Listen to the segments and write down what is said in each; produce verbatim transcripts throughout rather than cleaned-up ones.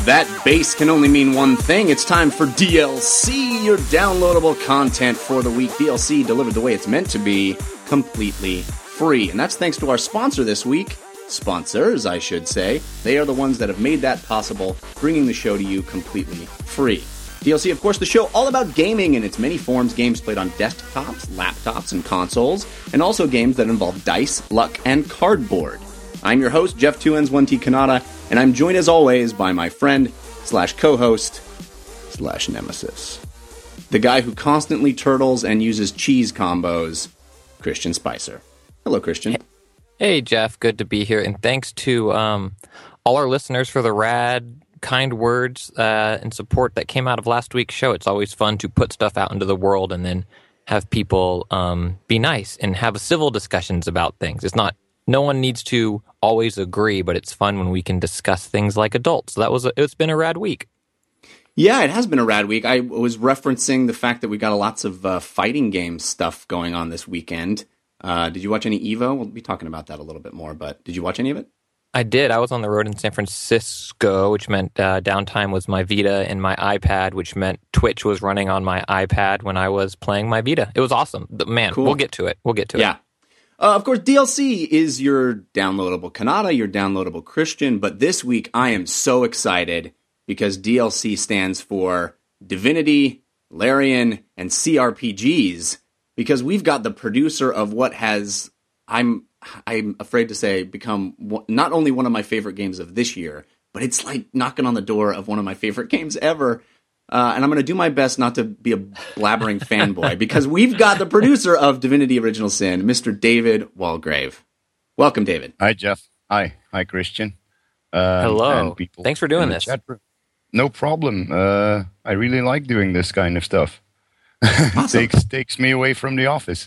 That bass can only mean one thing. It's time for D L C, your downloadable content for the week. D L C delivered the way it's meant to be, completely free. And that's thanks to our sponsor this week. Sponsors, I should say. They are the ones that have made that possible, bringing the show to you completely free. D L C, of course, the show all about gaming in its many forms. Games played on desktops, laptops, and consoles, and also games that involve dice, luck, and cardboard. I'm your host, Jeff two N's one T Kanata, and I'm joined as always by my friend, slash co-host, slash nemesis. The guy who constantly turtles and uses cheese combos, Christian Spicer. Hello, Christian. Hey, Jeff. Good to be here, and thanks to um, all our listeners for the rad, kind words uh, and support that came out of last week's show. It's always fun to put stuff out into the world and then have people um, be nice and have civil discussions about things. It's not No one needs to always agree, but it's fun when we can discuss things like adults. So that was a, it's been a rad week. Yeah, it has been a rad week. I was referencing the fact that we got lots of uh, fighting game stuff going on this weekend. Uh, did you watch any Evo? We'll be talking about that a little bit more, but did you watch any of it? I did. I was on the road in San Francisco, which meant uh, downtime was my Vita and my iPad, which meant Twitch was running on my iPad when I was playing my Vita. It was awesome. Man, cool. We'll get to it. We'll get to yeah. it. Uh, of course, D L C is your downloadable Kanata, your downloadable Christian, but this week I am so excited because D L C stands for Divinity, Larian, and C R P Gs, because we've got the producer of what has, I'm I'm afraid to say, become not only one of my favorite games of this year, but it's like knocking on the door of one of my favorite games ever. Uh, and I'm going to do my best not to be a blabbering fanboy, because we've got the producer of Divinity Original Sin, Mister David Walgrave. Welcome, David. Hi, Jeff. Hi. Hi, Christian. Um, Hello. Thanks for doing this. No problem. Uh, I really like doing this kind of stuff. Awesome. takes, takes me away from the office.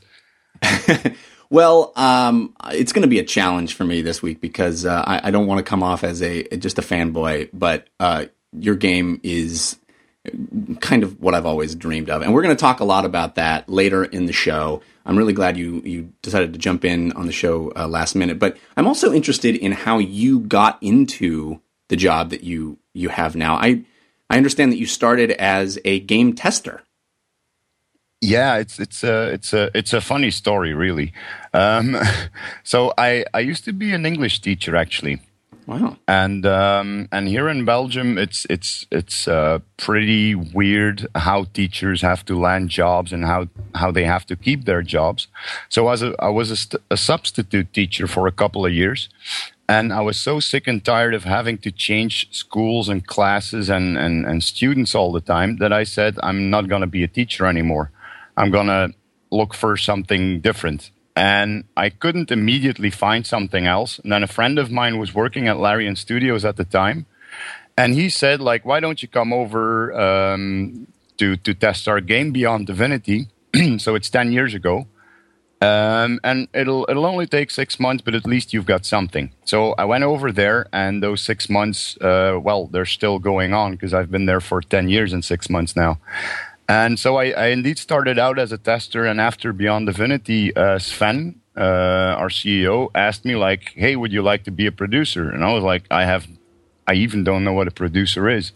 Well, um, it's going to be a challenge for me this week because uh, I, I don't want to come off as a just a fanboy, but uh, your game is kind of what I've always dreamed of. And we're going to talk a lot about that later in the show. I'm really glad you, you decided to jump in on the show uh, last minute. But I'm also interested in how you got into the job that you, you have now. I I understand that you started as a game tester. Yeah, it's it's a it's a it's a funny story, really. Um, so I I used to be an English teacher, actually. Wow. And um, and here in Belgium, it's it's it's uh, pretty weird how teachers have to land jobs and how, how they have to keep their jobs. So as a, I was a, st- a substitute teacher for a couple of years, and I was so sick and tired of having to change schools and classes and, and, and students all the time that I said, I'm not going to be a teacher anymore. I'm going to look for something different. And I couldn't immediately find something else. And then a friend of mine was working at Larian Studios at the time. And he said, like, why don't you come over um, to, to test our game Beyond Divinity? So it's ten years ago. Um, and it'll it'll only take six months, but at least you've got something. So I went over there, and those six months, uh, well, they're still going on because I've been there for ten years and six months now. And so I, I indeed started out as a tester, and after Beyond Divinity, uh, Sven, uh, our C E O, asked me, like, hey, would you like to be a producer? And I was like, I have, I even don't know what a producer is.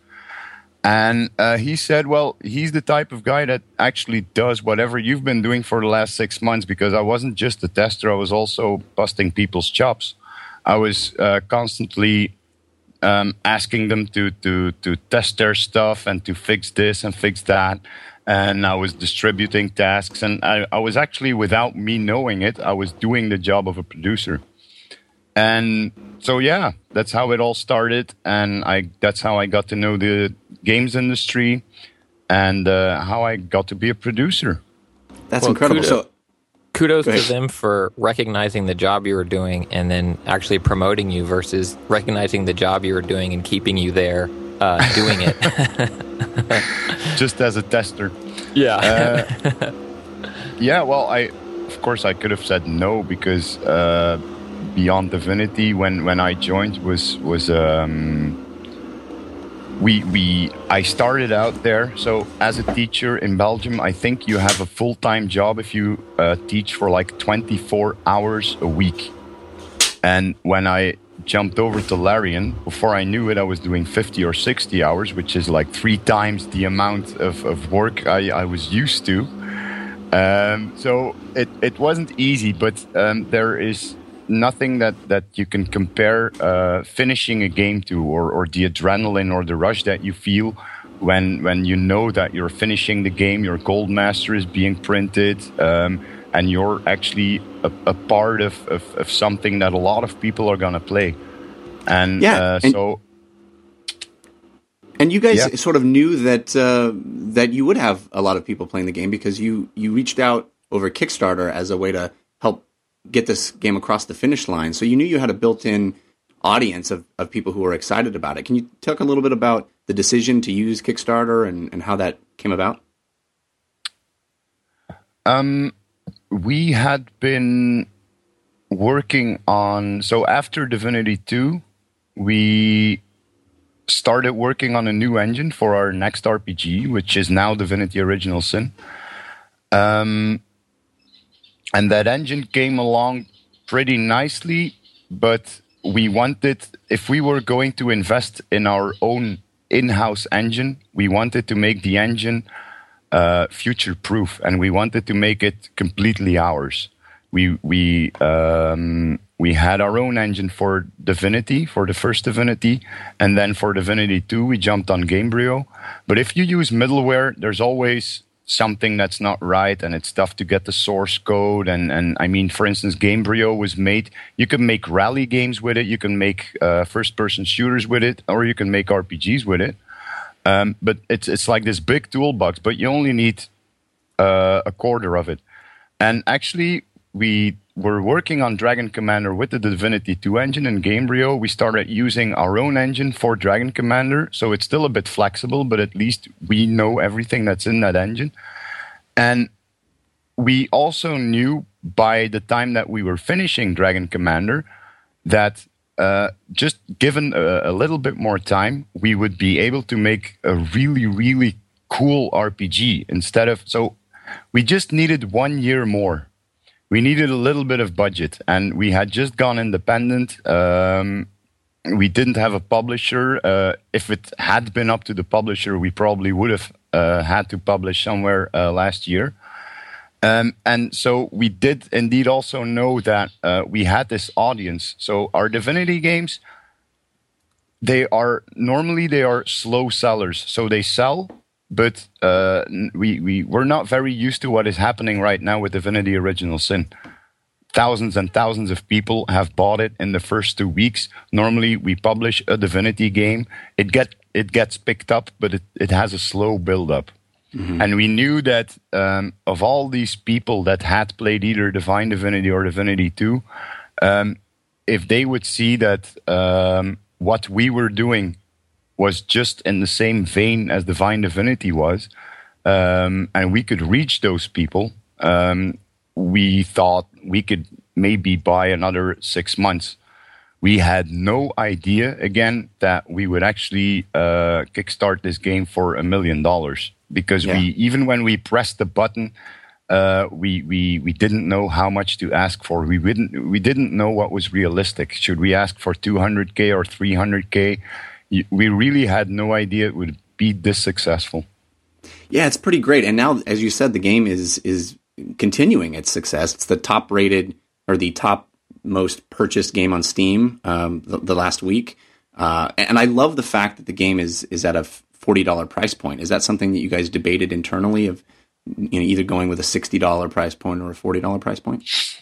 And uh, he said, well, he's the type of guy that actually does whatever you've been doing for the last six months, because I wasn't just a tester, I was also busting people's chops. I was uh, constantly Um, asking them to, to, to test their stuff and to fix this and fix that. And I was distributing tasks. And I, I was actually, without me knowing it, I was doing the job of a producer. And so, yeah, that's how it all started. And I that's how I got to know the games industry and uh, how I got to be a producer. That's well, incredible. Kudos, so, kudos to them for recognizing the job you were doing and then actually promoting you versus recognizing the job you were doing and keeping you there uh, doing it. Just as a tester. Yeah. uh, yeah, well, I of course I could have said no because uh, Beyond Divinity, when, when I joined, was was um, we we I started out there. So as a teacher in Belgium, I think you have a full-time job if you uh, teach for like twenty-four hours a week. And when I jumped over to Larian. Before I knew it, I was doing fifty or sixty hours, which is like three times the amount of, of work I, I was used to. Um, so it, it wasn't easy, but um, there is nothing that, that you can compare uh, finishing a game to, or, or the adrenaline or the rush that you feel when when you know that you're finishing the game, your gold master is being printed, um, and you're actually a, a part of, of, of something that a lot of people are going to play. And yeah, uh, and, so... And you guys yeah. sort of knew that uh, that you would have a lot of people playing the game because you, you reached out over Kickstarter as a way to help get this game across the finish line. So you knew you had a built-in audience of, of people who were excited about it. Can you talk a little bit about the decision to use Kickstarter and, and how that came about? Um, we had been working on... So after Divinity two, we started working on a new engine for our next R P G, which is now Divinity Original Sin. Um, and that engine came along pretty nicely, but we wanted, if we were going to invest in our own in-house engine, we wanted to make the engine uh, future-proof, and we wanted to make it completely ours. We we um, we had our own engine for Divinity, for the first Divinity, and then for Divinity two, we jumped on Gamebryo. But if you use middleware, there's always something that's not right, and it's tough to get the source code. And, and I mean, for instance, Gamebryo was made, you can make rally games with it, you can make uh, first-person shooters with it, or you can make R P Gs with it. Um, but it's it's like this big toolbox, but you only need uh, a quarter of it. And actually, we were working on Dragon Commander with the Divinity two engine in Gamebryo. We started using our own engine for Dragon Commander, so it's still a bit flexible, but at least we know everything that's in that engine. And we also knew by the time that we were finishing Dragon Commander that uh, just given a, a little bit more time, we would be able to make a really, really cool R P G instead of... So we just needed one year more. We needed a little bit of budget, and we had just gone independent. Um, we didn't have a publisher. Uh, if it had been up to the publisher, we probably would have uh, had to publish somewhere uh, last year. Um, and so we did indeed also know that uh, we had this audience. So our Divinity games, they are normally they are slow sellers. So they sell, but uh, we, we, we're not very used to what is happening right now with Divinity Original Sin. Thousands and thousands of people have bought it in the first two weeks. Normally, we publish a Divinity game. It get it gets picked up, but it, it has a slow build-up. Mm-hmm. And we knew that um, of all these people that had played either Divine Divinity or Divinity two, um, if they would see that um, what we were doing was just in the same vein as Divine Divinity was, um, and we could reach those people, um, we thought we could maybe buy another six months. We had no idea, again, that we would actually uh, kickstart this game for a million dollars. Because yeah. we, even when we pressed the button, uh, we, we, we didn't know how much to ask for. We didn't, we didn't know what was realistic. Should we ask for two hundred K or three hundred K? We really had no idea it would be this successful. Yeah, it's pretty great. And now, as you said, the game is is continuing its success. It's the top rated or the top most purchased game on Steam um, the, the last week. Uh, and I love the fact that the game is is at a forty dollars price point. Is that something that you guys debated internally of, you know, either going with a sixty dollars price point or a forty dollars price point?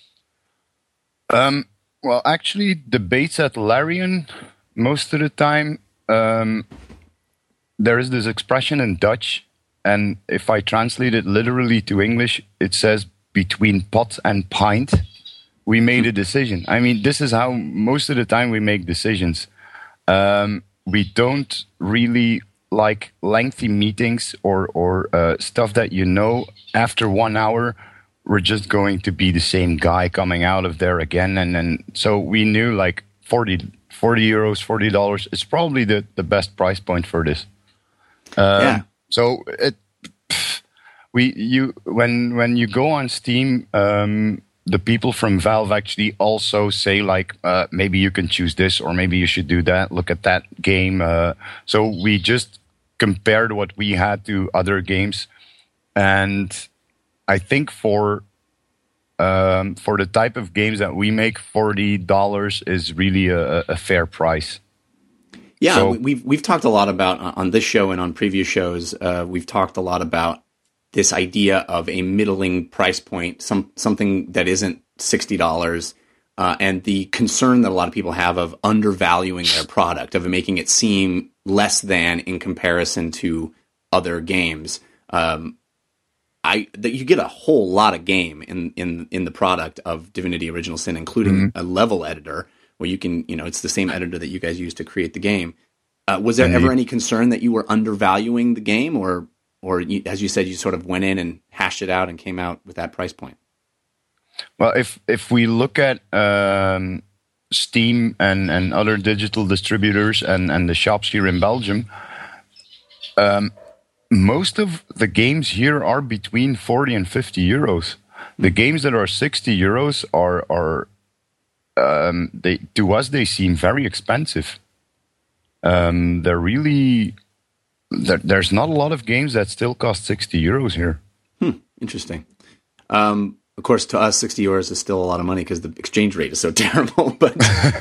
Um, well, actually, debates at Larian most of the time. Um, there is this expression in Dutch, and if I translate it literally to English, it says between pot and pint, we made a decision. I mean, this is how most of the time we make decisions. Um, we don't really like lengthy meetings or, or uh, stuff that, you know, after one hour, we're just going to be the same guy coming out of there again. And then, so we knew like forty, forty euros, forty dollars is probably the, the best price point for this. Um, yeah. So it, we, you, when, when you go on Steam, um, the people from Valve actually also say like, uh, maybe you can choose this or maybe you should do that. Look at that game. Uh, so we just compared what we had to other games, and I think for um, for the type of games that we make, forty dollars is really a, a fair price. Yeah, so, we've we've talked a lot about on this show and on previous shows. Uh, we've talked a lot about this idea of a middling price point, some something that isn't sixty dollars, uh, and the concern that a lot of people have of undervaluing their product, of making it seem less than in comparison to other games. Um, I that you get a whole lot of game in in in the product of Divinity: Original Sin, including mm-hmm. a level editor where you can, you know, it's the same editor that you guys use to create the game. Uh, was there mm-hmm. ever any concern that you were undervaluing the game, or Or, you, as you said, you sort of went in and hashed it out and came out with that price point? Well, if if we look at um, Steam and, and other digital distributors and, and the shops here in Belgium, um, most of the games here are between forty and fifty euros. The games that are sixty euros are, are um, they to us, they seem very expensive. Um, they're really... There, there's not a lot of games that still cost sixty euros here. Hmm, interesting. Um, of course, to us, sixty euros is still a lot of money because the exchange rate is so terrible. But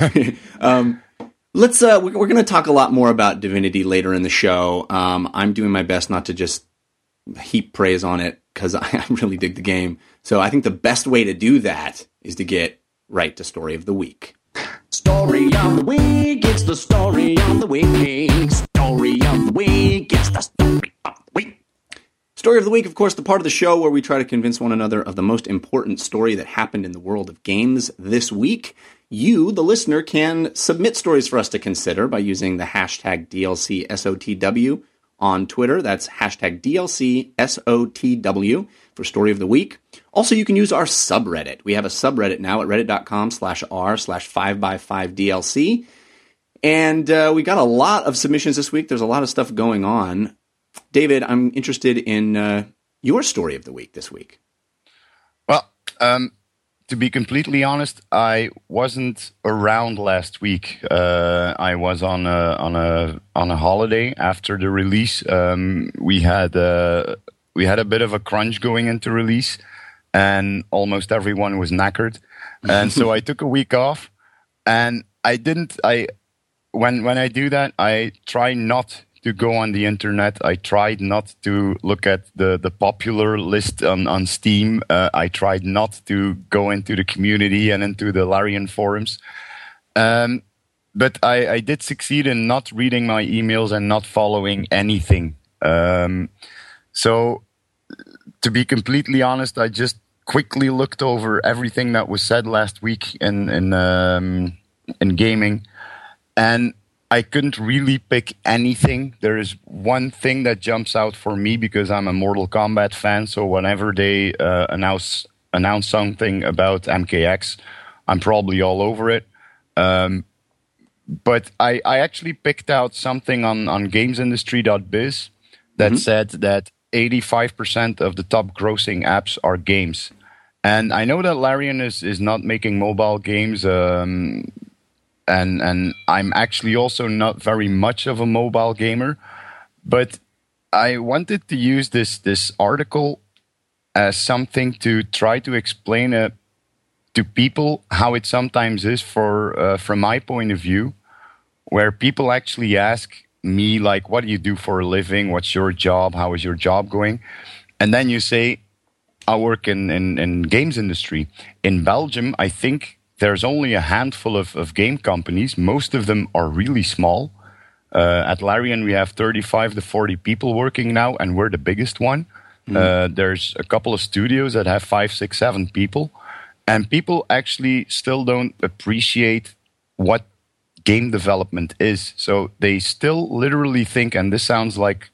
um, let's. Uh, we're, we're going to talk a lot more about Divinity later in the show. Um, I'm doing my best not to just heap praise on it because I, I really dig the game. So I think the best way to do that is to get right to Story of the Week. Story of the Week, it's the Story of the Week. Story of the Week, it's the Story of the Week. Story of the Week, of course, the part of the show where we try to convince one another of the most important story that happened in the world of games this week. You, the listener, can submit stories for us to consider by using the hashtag D L C S O T W on Twitter. That's hashtag D L C S O T W for Story of the Week. Also, you can use our subreddit. We have a subreddit now at reddit.com slash r slash 5by5DLC. And uh, we got a lot of submissions this week. There's a lot of stuff going on. David, I'm interested in uh, your Story of the Week this week. Well, um, to be completely honest, I wasn't around last week. Uh, I was on a, on a on a holiday after the release. Um, we had uh, we had a bit of a crunch going into release, and almost everyone was knackered. And so I took a week off, and I didn't. I when when I do that, I try not to go on the internet. I tried not to look at the, the popular list on, on Steam. Uh, I tried not to go into the community and into the Larian forums. Um, but I, I did succeed in not reading my emails and not following anything. Um, so, to be completely honest, I just quickly looked over everything that was said last week in in, um, in gaming, and I couldn't really pick anything. There is one thing that jumps out for me because I'm a Mortal Kombat fan. So whenever they uh, announce announce something about M K X, I'm probably all over it. Um, but I, I actually picked out something on, on gamesindustry dot biz that mm-hmm. said that eighty-five percent of the top grossing apps are games. And I know that Larian is, is not making mobile games. Um, And and I'm actually also not very much of a mobile gamer, but I wanted to use this this article as something to try to explain uh, to people how it sometimes is for uh, from my point of view, where people actually ask me like, "What do you do for a living? What's your job? How is your job going?" And then you say, "I work in in, in games industry." In Belgium, I think there's only a handful of, of game companies. Most of them are really small. Uh, at Larian, we have thirty-five to forty people working now, and we're the biggest one. Mm. Uh, there's a couple of studios that have five, six, seven people. And people actually still don't appreciate what game development is. So they still literally think, and this sounds like,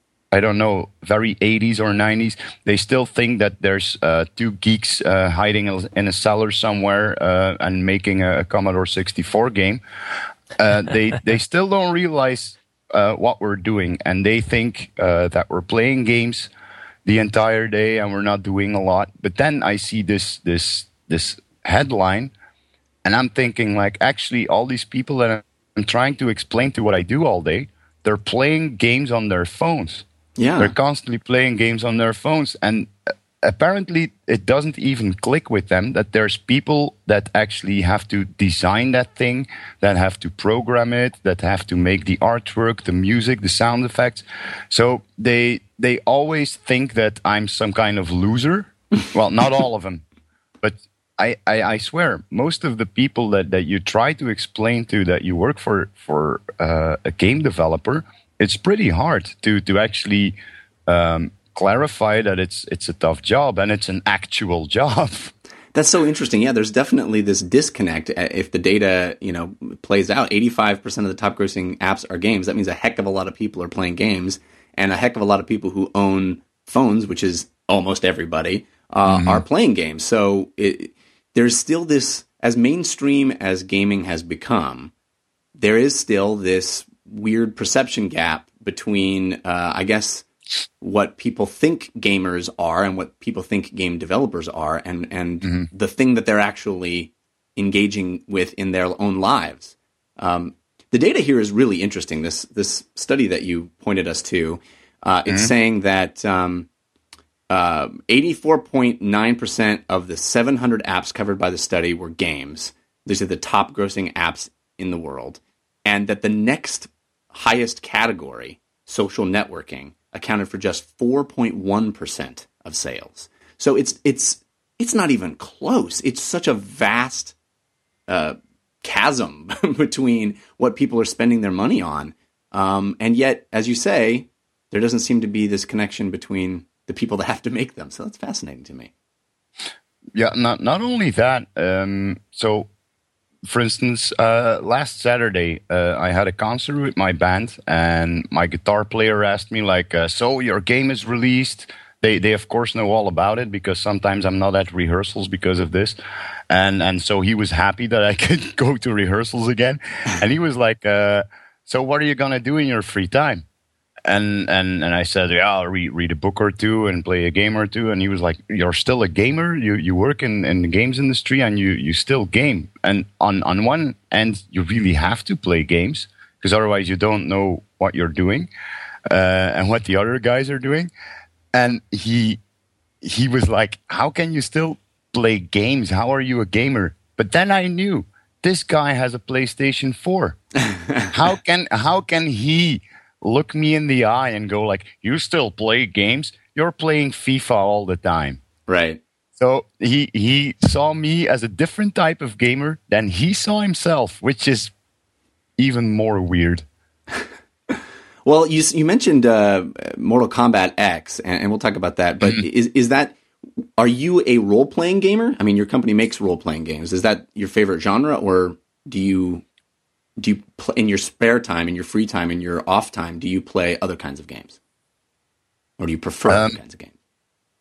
I don't know, very eighties or nineties. They still think that there's uh, two geeks uh, hiding in a cellar somewhere uh, and making a Commodore sixty-four game. Uh, they they still don't realize uh, what we're doing, and they think uh, that we're playing games the entire day and we're not doing a lot. But then I see this this this headline, and I'm thinking like, actually, all these people that I'm trying to explain to what I do all day, they're playing games on their phones. Yeah, they're constantly playing games on their phones, and apparently it doesn't even click with them that there's people that actually have to design that thing, that have to program it, that have to make the artwork, the music, the sound effects. So they they always think that I'm some kind of loser. Well, not all of them, but I, I, I swear, most of the people that, that you try to explain to that you work for for uh, a game developer, it's pretty hard to to actually um, clarify that it's it's a tough job and it's an actual job. That's so interesting. Yeah, there's definitely this disconnect. If the data, you know, plays out, eighty-five percent of the top grossing apps are games. That means a heck of a lot of people are playing games, and a heck of a lot of people who own phones, which is almost everybody, uh, mm-hmm. are playing games. So it, there's still this, as mainstream as gaming has become, there is still this weird perception gap between, uh, I guess, what people think gamers are and what people think game developers are, and, and mm-hmm. the thing that they're actually engaging with in their own lives. Um, the data here is really interesting. This this study that you pointed us to, uh, it's mm-hmm. saying that um, uh, eighty-four point nine percent of the seven hundred apps covered by the study were games. These are the top grossing apps in the world. And that the next highest category, social networking, accounted for just four point one percent of sales. So it's it's it's not even close. It's such a vast uh, chasm between what people are spending their money on. Um, and yet, as you say, there doesn't seem to be this connection between the people that have to make them. So that's fascinating to me. Yeah, not not only that. Um, so, for instance, uh, last Saturday, uh, I had a concert with my band, and my guitar player asked me, like, uh, so your game is released. They, they of course, know all about it, because sometimes I'm not at rehearsals because of this. And and so he was happy that I could go to rehearsals again. And he was like, uh, so what are you going to do in your free time? And and and I said, yeah, I'll read, read a book or two and play a game or two. And he was like, you're still a gamer? You you work in, in the games industry and you, you still game. And on, on one end, you really have to play games, because otherwise you don't know what you're doing uh, and what the other guys are doing. And he he was like, how can you still play games? How are you a gamer? But then I knew, this guy has a PlayStation four. how can how can he look me in the eye and go like, you still play games? You're playing FIFA all the time. Right. So he he saw me as a different type of gamer than he saw himself, which is even more weird. Well, you you mentioned uh, Mortal Kombat X, and, and we'll talk about that. But mm-hmm. is is that, are you a role playing gamer? I mean, your company makes role playing games. Is that your favorite genre, or do you do you play, in your spare time, in your free time, in your off time, do you play other kinds of games, or do you prefer um, other kinds of games?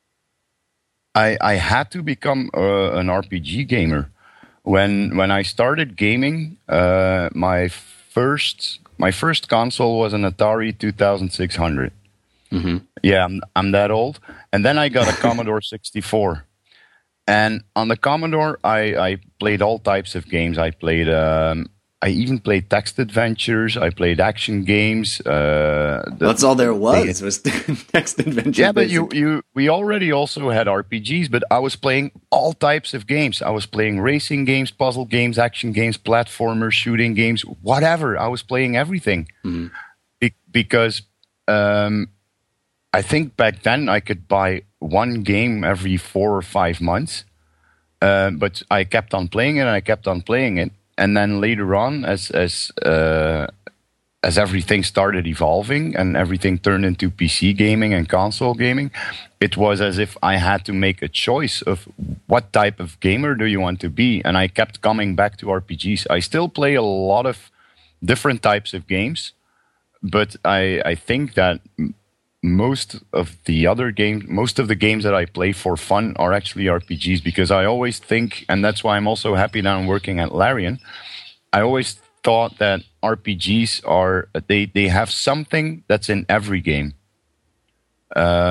I I had to become uh, an R P G gamer when when I started gaming. Uh, my first. My first console was an Atari twenty-six hundred. Mm-hmm. Yeah, I'm, I'm that old. And then I got a Commodore sixty-four. And on the Commodore, I, I played all types of games. I played, um, I even played text adventures. I played action games. Uh, the, That's all there was, was text adventures. Yeah, but you, you, we already also had R P Gs, but I was playing all types of games. I was playing racing games, puzzle games, action games, platformers, shooting games, whatever. I was playing everything. Mm-hmm. Be- because um, I think back then I could buy one game every four or five months. Uh, but I kept on playing it, and I kept on playing it. And then later on, as as uh, as everything started evolving and everything turned into P C gaming and console gaming, it was as if I had to make a choice of what type of gamer do you want to be. And I kept coming back to R P Gs. I still play a lot of different types of games, but I, I think that most of the other games, most of the games that I play for fun are actually R P Gs, because I always think, and that's why I'm also happy that I'm working at Larian, I always thought that R P Gs are, they, they have something that's in every game. Um,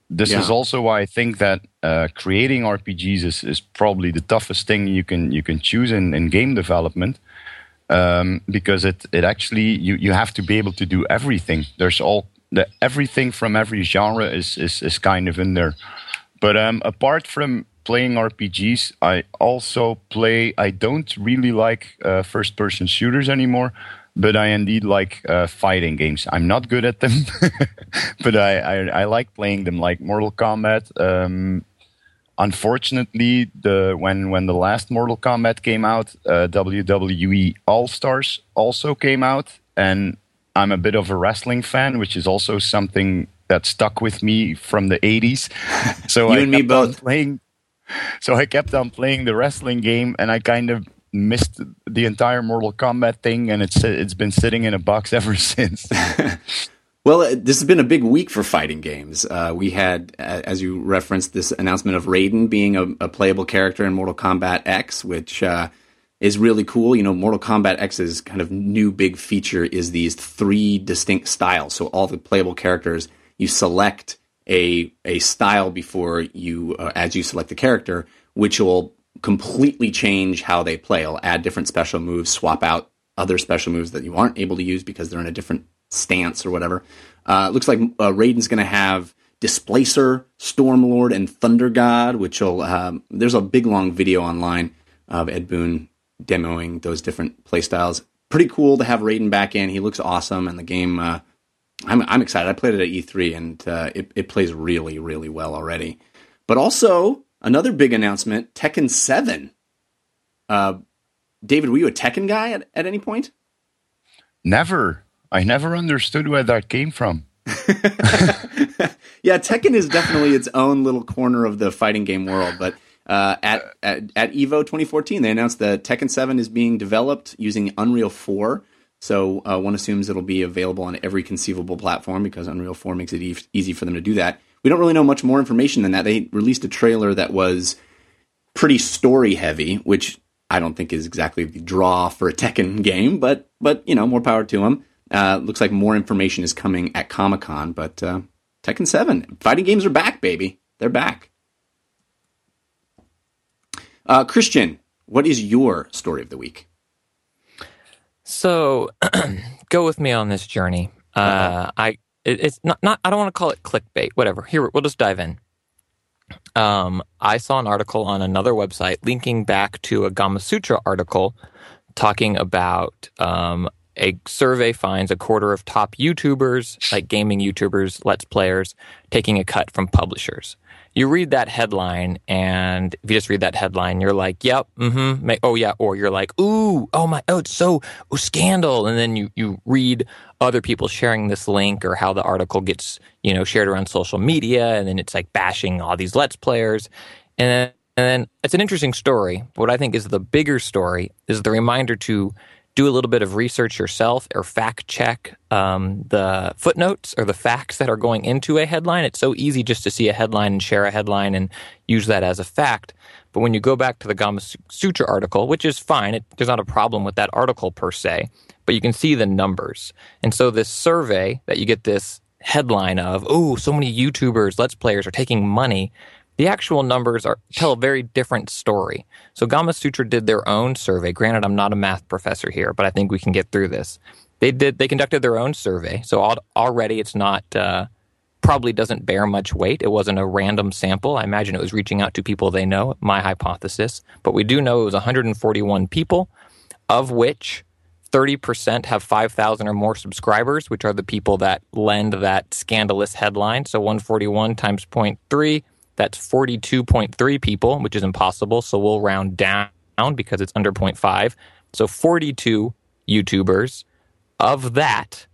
this Yeah. is also why I think that uh, creating R P Gs is, is probably the toughest thing you can you can choose in, in game development, um, because it it actually you, you have to be able to do everything. There's all the everything from every genre is is, is kind of in there. But um, apart from playing R P Gs, I also play. I don't really like uh, first person shooters anymore. But I indeed like uh, fighting games. I'm not good at them, but I, I, I like playing them, like Mortal Kombat. Um, unfortunately, the when when the last Mortal Kombat came out, uh, W W E All Stars also came out, and I'm a bit of a wrestling fan, which is also something that stuck with me from the eighties. So you I and me kept on both. playing. So I kept on playing the wrestling game, and I kind of missed the entire Mortal Kombat thing, and it's it's been sitting in a box ever since. Well, this has been a big week for fighting games. Uh, we had, as you referenced, this announcement of Raiden being a, a playable character in Mortal Kombat X, which uh, is really cool. You know, Mortal Kombat X's kind of new big feature is these three distinct styles. So all the playable characters, you select a a style before you, uh, as you select the character, which will completely change how they play. It'll add different special moves, swap out other special moves that you aren't able to use because they're in a different stance or whatever. Uh, looks like uh, Raiden's going to have Displacer, Stormlord, and Thunder God, which will, um, there's a big long video online of Ed Boon demoing those different playstyles. Pretty cool to have Raiden back in. He looks awesome, and the game, uh, I'm, I'm excited. I played it at E three, and uh, it, it plays really, really well already. But also, another big announcement, Tekken seven. Uh, David, were you a Tekken guy at, at any point? Never. I never understood where that came from. Yeah, Tekken is definitely its own little corner of the fighting game world. But uh, at, at at EVO twenty fourteen, they announced that Tekken seven is being developed using Unreal four. So uh, one assumes it'll be available on every conceivable platform because Unreal four makes it e- easy for them to do that. We don't really know much more information than that. They released a trailer that was pretty story heavy, which I don't think is exactly the draw for a Tekken game, but but you know, more power to them. Uh, looks like more information is coming at Comic-Con, but uh, Tekken seven, fighting games are back, baby. They're back. Uh, Christian, what is your story of the week? So, go with me on this journey. Uh, I it, it's not not I don't want to call it clickbait. Whatever. Here, we'll just dive in. Um, I saw an article on another website linking back to a Gamasutra article talking about um, a survey finds a quarter of top YouTubers, like gaming YouTubers, Let's Players, taking a cut from publishers. You read that headline, and if you just read that headline, you're like, yep, mm-hmm, oh yeah, or you're like, ooh, oh my, oh, it's so, oh, scandal. And then you, you read other people sharing this link or how the article gets, you know, shared around social media, and then it's like bashing all these Let's Players. And then, and then it's an interesting story. What I think is the bigger story is the reminder to do a little bit of research yourself or fact check um, the footnotes or the facts that are going into a headline. It's so easy just to see a headline and share a headline and use that as a fact. But when you go back to the Gamasutra article, which is fine, it, there's not a problem with that article per se, but you can see the numbers. And so this survey that you get this headline of, oh, so many YouTubers, Let's Players are taking money, the actual numbers are tell a very different story. So Gamasutra did their own survey. Granted, I'm not a math professor here, but I think we can get through this. They did. They conducted their own survey. So al- already it's not, uh, probably doesn't bear much weight. It wasn't a random sample. I imagine it was reaching out to people they know, my hypothesis. But we do know it was one hundred forty-one people, of which thirty percent have five thousand or more subscribers, which are the people that lend that scandalous headline. So one hundred forty-one times zero point three, that's forty-two point three people, which is impossible. So we'll round down because it's under zero point five. So forty-two YouTubers. Of that,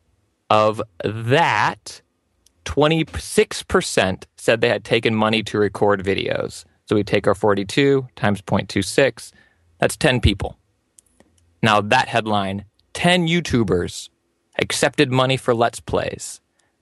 of that, twenty-six percent said they had taken money to record videos. So we take our forty-two times zero point two six. That's ten people. Now that headline, ten YouTubers accepted money for Let's Plays.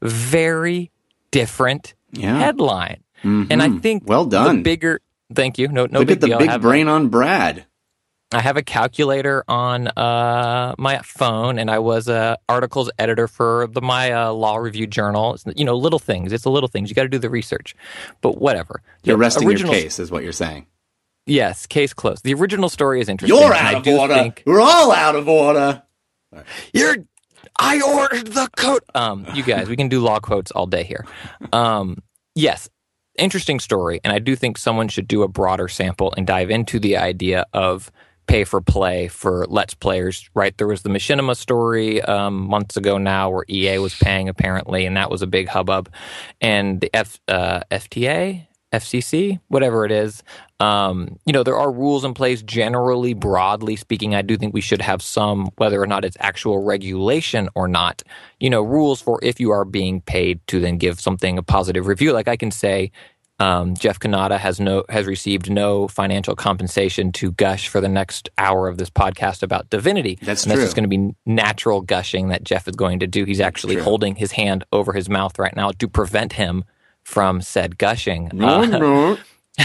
Very different Yeah. headline. Mm-hmm. And I think well done. the bigger, thank you, no, no Look big at the deal. big Have brain on Brad. I have a calculator on uh, my phone, and I was a articles editor for the my uh, law review journal. It's, you know, little things. It's the little things. You got to do the research, but whatever. You're The resting original- your case, is what you're saying. Yes, case closed. The original story is interesting. You're and out I of do order. think- We're all out of order. You're. I ordered the coat. Um, you guys, we can do law quotes all day here. Um, yes, interesting story, and I do think someone should do a broader sample and dive into the idea of pay for play for Let's Players. Right, there was the Machinima story um, months ago now, where E A was paying apparently, and that was a big hubbub. And the F, uh, F T A. F C C, whatever it is, um, you know, there are rules in place generally, broadly speaking. I do think we should have some, whether or not it's actual regulation or not, you know, rules for if you are being paid to then give something a positive review. Like I can say, um, Jeff Kanata has no has received no financial compensation to gush for the next hour of this podcast about Divinity. That's and true. That's just going to be natural gushing that Jeff is going to do. He's actually True. holding his hand over his mouth right now to prevent him from said gushing. No, Uh, no.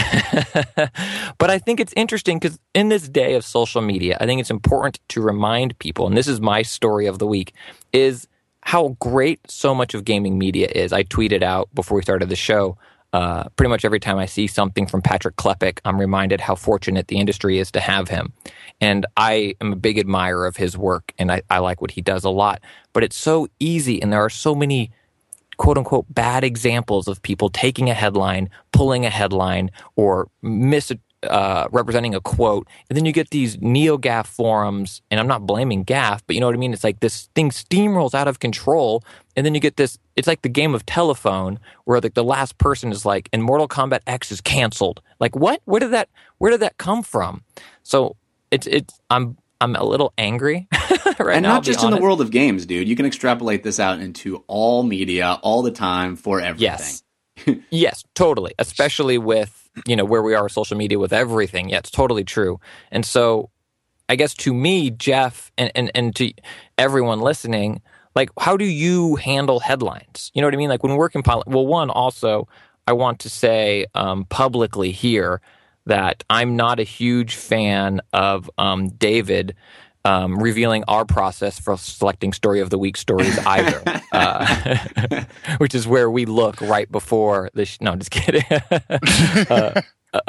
But I think it's interesting because in this day of social media, I think it's important to remind people, and this is my story of the week, is how great so much of gaming media is. I tweeted out before we started the show, uh, pretty much every time I see something from Patrick Klepek, I'm reminded how fortunate the industry is to have him. And I am a big admirer of his work, and I, I like what he does a lot. But it's so easy, and there are so many quote-unquote bad examples of people taking a headline, pulling a headline, or mis uh, representing a quote, and then you get these NeoGAF forums, and I'm not blaming G A F, but you know what I mean? It's like this thing steamrolls out of control, and then you get this, it's like the game of telephone, where like the last person is like, and Mortal Kombat X is canceled. Like, what? Where did that, where did that come from? So, it's, it's, I'm, I'm a little angry right And now. not just in the world of games, dude. You can extrapolate this out into all media, all the time, for everything. Yes. Yes, totally. Especially with, you know, where we are with social media with everything. Yeah, it's totally true. And so I guess to me, Jeff, and, and, and to everyone listening, like, how do you handle headlines? You know what I mean? Like when we're compiling, well, one, also, I want to say um, publicly here that I'm not a huge fan of um, David um, revealing our process for selecting Story of the Week stories either, uh, which is where we look right before the sh- no, just kidding. uh,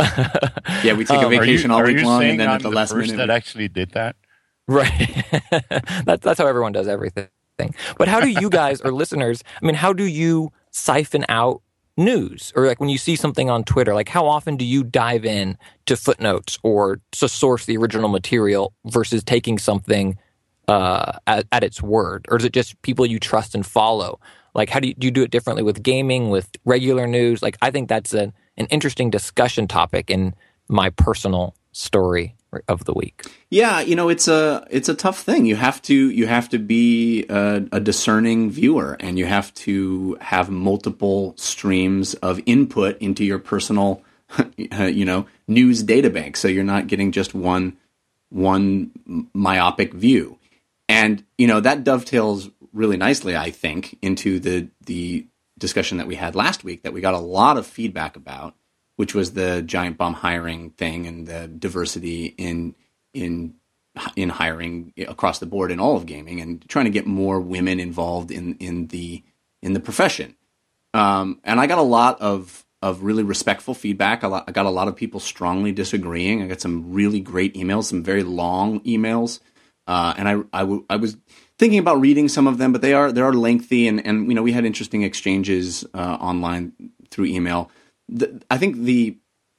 Yeah, we take a Um, are vacation you- all are week you long, saying and then I'm at the the last first minute, that actually did that? Right. that's, that's how everyone does everything. But how do you guys or listeners, I mean, how do you siphon out news? Or like when you see something on Twitter, like how often do you dive in to footnotes or to source the original material versus taking something uh, at, at its word? Or is it just people you trust and follow? Like how do you, do you do it differently with gaming, with regular news? Like I think that's a, an interesting discussion topic in my personal story of the week. Yeah, you know, it's a it's a tough thing. You have to you have to be a, a discerning viewer, and you have to have multiple streams of input into your personal, you know, news databank. So you're not getting just one one myopic view, and you know that dovetails really nicely, I think, into the the discussion that we had last week that we got a lot of feedback about, which was the Giant Bomb hiring thing and the diversity in in in hiring across the board in all of gaming, and trying to get more women involved in in the in the profession. Um, and I got a lot of of really respectful feedback. A lot, I got a lot of people strongly disagreeing. I got some really great emails, some very long emails, uh, and I I, w- I was thinking about reading some of them, but they are they are lengthy, and and you know we had interesting exchanges uh, online through email. The, I think the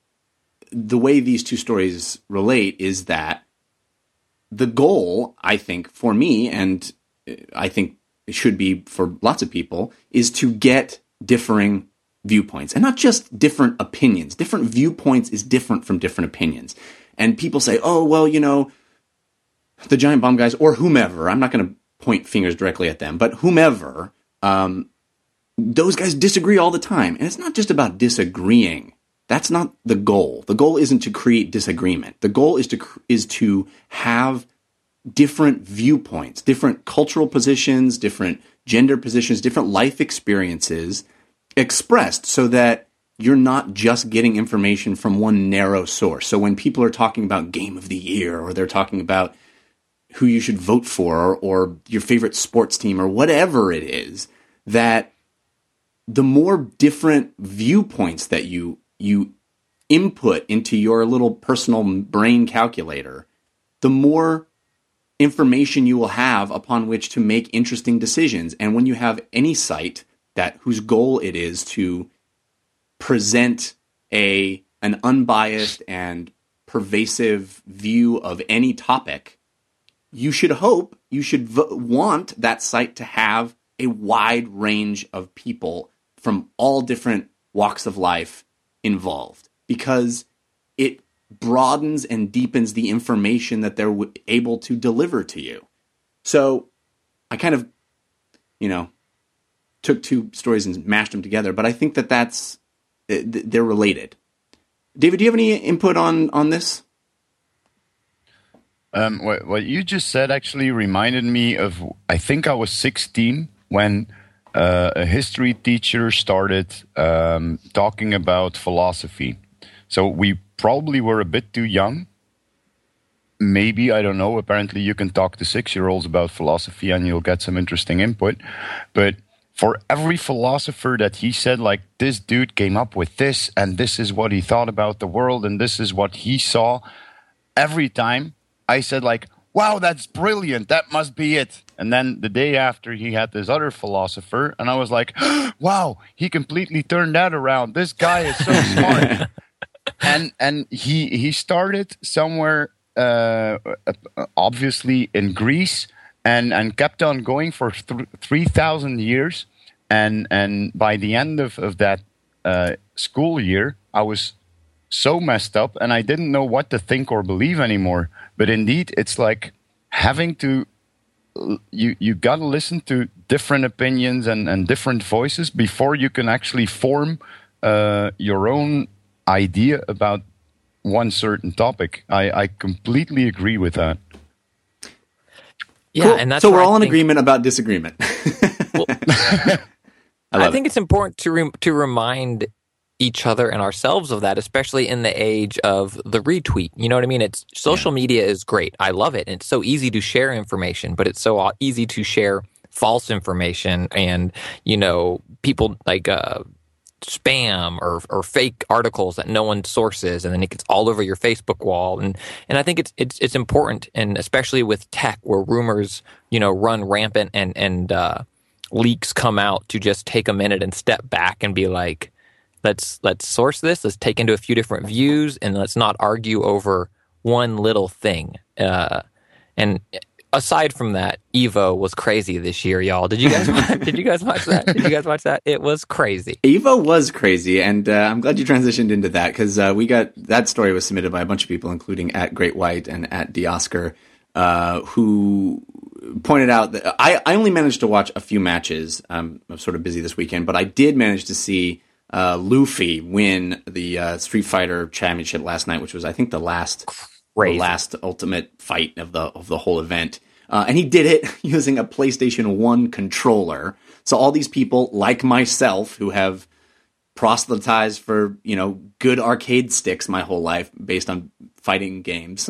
the way these two stories relate is that the goal, I think, for me, and I think it should be for lots of people, is to get differing viewpoints, and not just different opinions. Different viewpoints is different from different opinions. And people say, oh, well, you know, the Giant Bomb guys, or whomever, I'm not going to point fingers directly at them, but whomever, um, those guys disagree all the time. And it's not just about disagreeing. That's not the goal. The goal isn't to create disagreement. The goal is to is to have different viewpoints, different cultural positions, different gender positions, different life experiences expressed so that you're not just getting information from one narrow source. So when people are talking about game of the year, or they're talking about who you should vote for, or, or your favorite sports team, or whatever it is, that the more different viewpoints that you you input into your little personal brain calculator, the more information you will have upon which to make interesting decisions. And when you have any site that whose goal it is to present a an unbiased and pervasive view of any topic, you should hope, you should v- want that site to have a wide range of people from all different walks of life involved, because it broadens and deepens the information that they're w- able to deliver to you. So I kind of, you know, took two stories and mashed them together, but I think that that's, they're related. David, do you have any input on, on this? Um, what, what you just said actually reminded me of, I think I was sixteen when uh, a history teacher started um, talking about philosophy. So we probably were a bit too young. Maybe, I don't know. Apparently you can talk to six-year-olds about philosophy and you'll get some interesting input. But for every philosopher that he said, like, this dude came up with this, and this is what he thought about the world, and this is what he saw, every time I said, like, wow, that's brilliant, that must be it. And then the day after, he had this other philosopher, and I was like, wow, he completely turned that around. This guy is so smart. and and he he started somewhere, uh, obviously in Greece, and, and kept on going for th- three thousand years. And and by the end of, of that uh, school year, I was so messed up and I didn't know what to think or believe anymore. But indeed, it's like having to, you, you got to listen to different opinions and, and different voices before you can actually form uh, your own idea about one certain topic. I, I completely agree with that. Yeah, cool. and that's so we're I all in think, agreement about disagreement. well, I, I think it. it's important to re- to remind each other and ourselves of that, especially in the age of the retweet. You know what I mean? It's social yeah. media is great. I love it. It's so easy to share information, but it's so easy to share false information and, you know, people like uh, spam or or fake articles that no one sources, and then it gets all over your Facebook wall. And and I think it's it's it's important, and especially with tech, where rumors, you know, run rampant and and uh, leaks come out, to just take a minute and step back and be like, let's let's source this, let's take into a few different views, and let's not argue over one little thing. Uh, and aside from that, Evo was crazy this year, y'all. Did you guys did you guys watch that? Did you guys watch that? It was crazy. Evo was crazy, and uh, I'm glad you transitioned into that, because uh, we got that story was submitted by a bunch of people, including at Great White and at DeOscar, uh, who pointed out that I, I only managed to watch a few matches. Um, I'm sort of busy this weekend, but I did manage to see uh, Luffy win the uh, Street Fighter Championship last night, which was, I think, the last the last ultimate fight of the of the whole event. Uh, and he did it using a PlayStation one controller. So all these people, like myself, who have proselytized for, you know, good arcade sticks my whole life based on fighting games,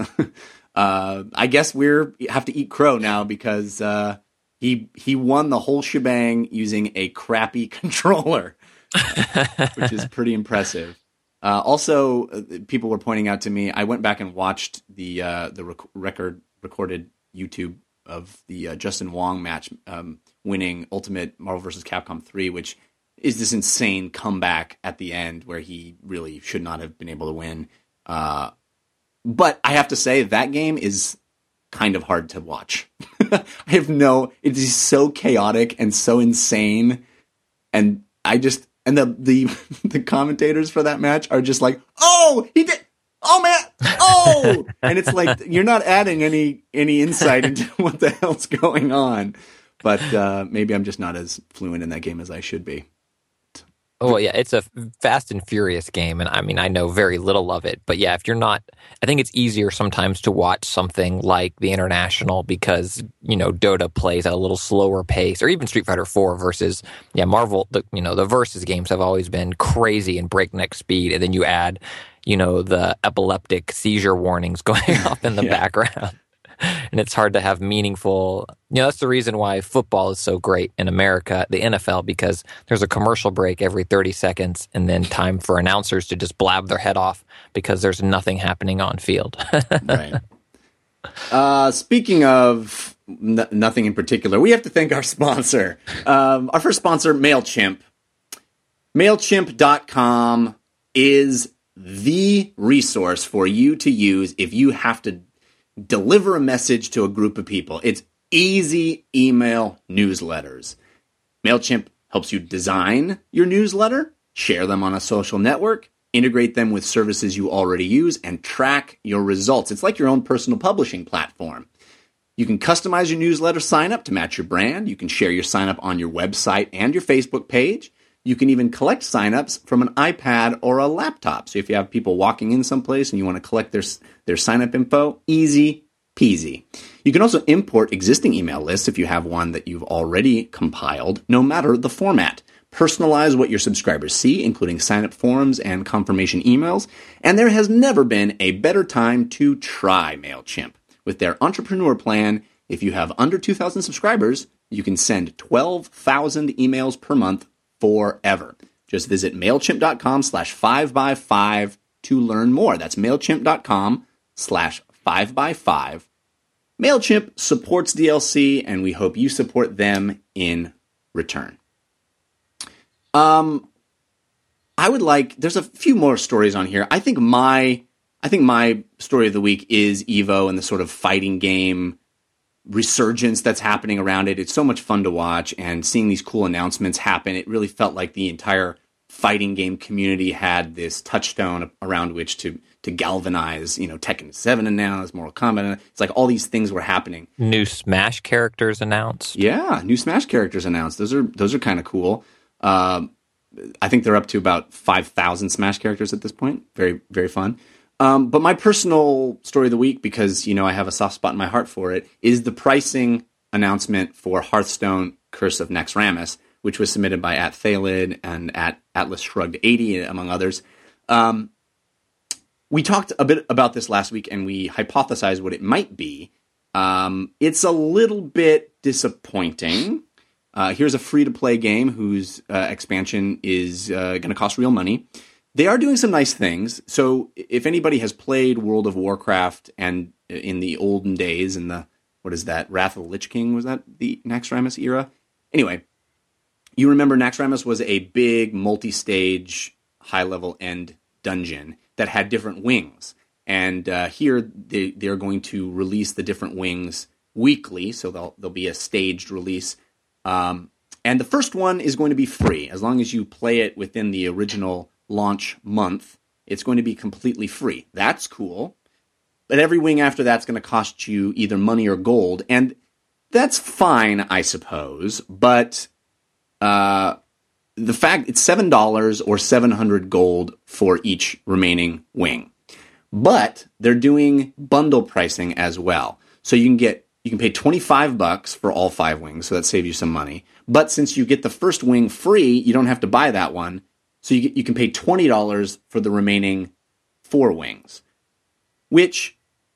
uh, I guess we're have to eat crow now, because uh, he he won the whole shebang using a crappy controller, which is pretty impressive. Uh, also, uh, people were pointing out to me, I went back and watched the uh, the rec- record recorded YouTube of the uh, Justin Wong match, um, winning Ultimate Marvel versus. Capcom three, which is this insane comeback at the end where he really should not have been able to win. Uh, but I have to say, that game is kind of hard to watch. I have no, it is so chaotic and so insane. And I just, and the, the, the commentators for that match are just like, oh, he did, oh man, oh, and it's like, you're not adding any, any insight into what the hell's going on. But uh, maybe I'm just not as fluent in that game as I should be. Oh, yeah, it's a fast and furious game, and I mean, I know very little of it, but yeah, if you're not, I think it's easier sometimes to watch something like the International because, you know, Dota plays at a little slower pace, or even Street Fighter four versus, yeah, Marvel, the, you know, the versus games have always been crazy and breakneck speed, and then you add, you know, the epileptic seizure warnings going off in the yeah. background. And it's hard to have meaningful, you know, that's the reason why football is so great in America, the N F L, because there's a commercial break every thirty seconds and then time for announcers to just blab their head off because there's nothing happening on field. Right. Uh, speaking of n- nothing in particular, we have to thank our sponsor. Um, our first sponsor, MailChimp. MailChimp dot com is the resource for you to use if you have to deliver a message to a group of people. It's easy email newsletters. MailChimp helps you design your newsletter, share them on a social network, integrate them with services you already use, and track your results. It's like your own personal publishing platform. You can customize your newsletter sign-up to match your brand. You can share your sign-up on your website and your Facebook page. You can even collect sign-ups from an iPad or a laptop. So if you have people walking in someplace and you want to collect their, their sign-up info, easy peasy. You can also import existing email lists if you have one that you've already compiled, no matter the format. Personalize what your subscribers see, including sign-up forms and confirmation emails. And there has never been a better time to try MailChimp. With their entrepreneur plan, if you have under two thousand subscribers, you can send twelve thousand emails per month forever. Just visit MailChimp.com slash 5 by 5 to learn more. That's MailChimp.com slash 5 by 5. MailChimp supports D L C, and we hope you support them in return. Um, I would like, there's a few more stories on here. I think my, I think my story of the week is Evo and the sort of fighting game resurgence that's happening around it. It's so much fun to watch, and seeing these cool announcements happen, it really felt like the entire fighting game community had this touchstone around which to to galvanize. You know, Tekken seven announced, Mortal Kombat. It's like all these things were happening. New Smash characters announced. Yeah, new Smash characters announced. Those are those are kind of cool. Um, I think they're up to about five thousand Smash characters at this point. Very, very fun. Um, but my personal story of the week, because, you know, I have a soft spot in my heart for it, is the pricing announcement for Hearthstone Curse of Naxxramas, which was submitted by at Thalid and at Atlas Shrugged eighty, among others. Um, we talked a bit about this last week, and we hypothesized what it might be. Um, it's a little bit disappointing. Uh, here's a free-to-play game whose uh, expansion is uh, going to cost real money. They are doing some nice things. So if anybody has played World of Warcraft and in the olden days, in the, what is that, Wrath of the Lich King, was that the Naxxramas era? Anyway, you remember Naxxramas was a big multi-stage high-level end dungeon that had different wings. And uh, here they, they're going to release the different wings weekly, so there'll, there'll be a staged release. Um, and the first one is going to be free. As long as you play it within the original launch month, it's going to be completely free. That's cool. But every wing after that's going to cost you either money or gold. And that's fine, I suppose. But uh, the fact it's seven dollars or seven hundred gold for each remaining wing. But they're doing bundle pricing as well. So you can get you can pay twenty-five bucks for all five wings, so that saves you some money. But since you get the first wing free, you don't have to buy that one. So you, you can pay twenty dollars for the remaining four wings, which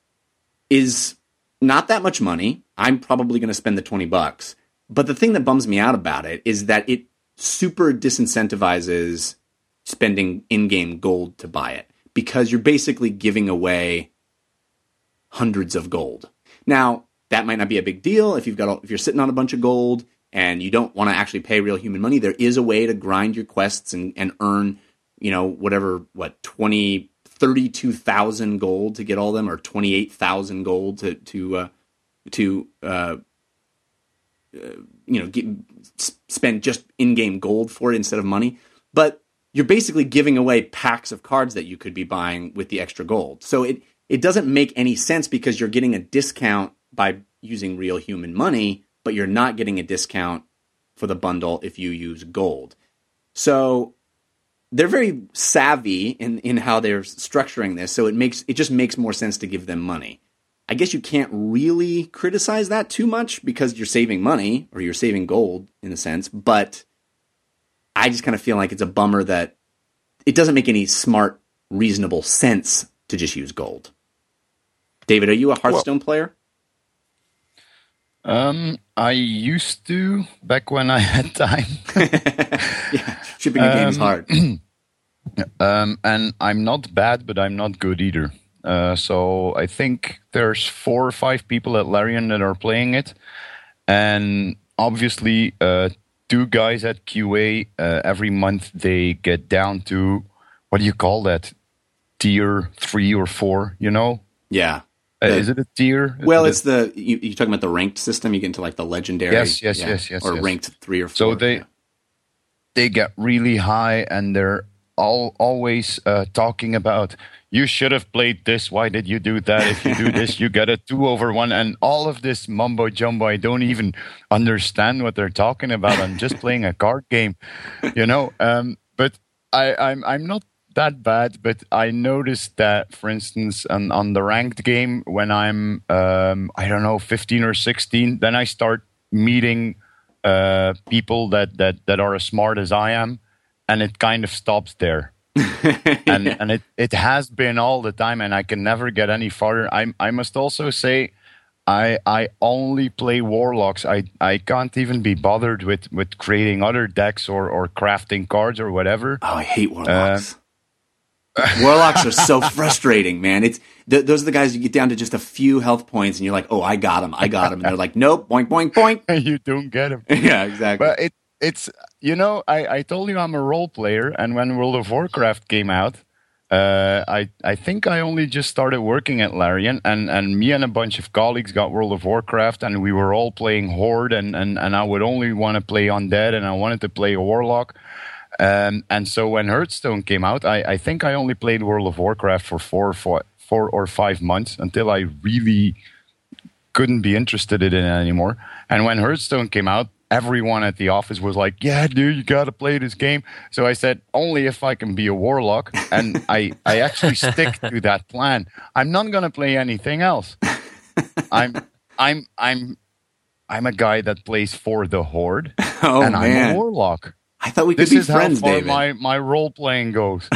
is not that much money. I'm probably going to spend the twenty bucks. But the thing that bums me out about it is that it super disincentivizes spending in-game gold to buy it, because you're basically giving away hundreds of gold. Now, that might not be a big deal if you've got if you're sitting on a bunch of gold and you don't want to actually pay real human money. There is a way to grind your quests and, and earn, you know, whatever, what, twenty, thirty-two thousand gold to get all of them, or twenty-eight thousand gold to, to, uh, to, uh, uh, you know, get, spend just in-game gold for it instead of money. But you're basically giving away packs of cards that you could be buying with the extra gold. So it, it doesn't make any sense, because you're getting a discount by using real human money, but you're not getting a discount for the bundle if you use gold. So they're very savvy in, in how they're structuring this, so it makes it just makes more sense to give them money. I guess you can't really criticize that too much because you're saving money or you're saving gold in a sense, but I just kind of feel like it's a bummer that it doesn't make any smart, reasonable sense to just use gold. David, are you a Hearthstone well, player? Um, I used to back when I had time. Yeah, shipping a um, game is hard. um, and I'm not bad, but I'm not good either. Uh, so I think there's four or five people at Larian that are playing it, and obviously, uh, two guys at Q A uh, every month they get down to what do you call that? Tier three or four, you know? Yeah. Uh, is it a tier? Well, it it's the you, you're talking about the ranked system. You get into like the legendary, yes, yes, yeah, yes, yes, or yes. ranked three or four. So they yeah. they get really high, and they're all always uh, talking about you should have played this. Why did you do that? If you do this, you get a two over one, and all of this mumbo jumbo. I don't even understand what they're talking about. I'm just playing a card game, you know. Um, but I, I'm I'm not that bad, but I noticed that, for instance, on, on the ranked game, when I'm, um, I don't know, fifteen or sixteen, then I start meeting uh, people that, that, that are as smart as I am, and it kind of stops there. and and it, it has been all the time, and I can never get any farther. I I must also say, I I only play Warlocks. I, I can't even be bothered with, with creating other decks or, or crafting cards or whatever. Oh, I hate Warlocks. Uh, Warlocks are so frustrating, man. It's th- those are the guys you get down to just a few health points, and you're like, "Oh, I got him, I got him," and they're like, "Nope, boink, boink, boink." You don't get him. Yeah, exactly. But it it's you know, I, I told you I'm a role player, and when World of Warcraft came out, uh, I I think I only just started working at Larian, and, and me and a bunch of colleagues got World of Warcraft, and we were all playing Horde, and, and, and I would only want to play Undead, and I wanted to play a Warlock. Um, and so when Hearthstone came out, I, I think I only played World of Warcraft for four, four, four or five months until I really couldn't be interested in it anymore. And when Hearthstone came out, everyone at the office was like, "Yeah, dude, you got to play this game." So I said, only if I can be a Warlock. And I, I actually stick to that plan. I'm not going to play anything else. I'm, I'm, I'm, I'm a guy that plays for the Horde, oh, and man. I'm a Warlock. I thought we could this be is friends, how far David. My my role playing goes.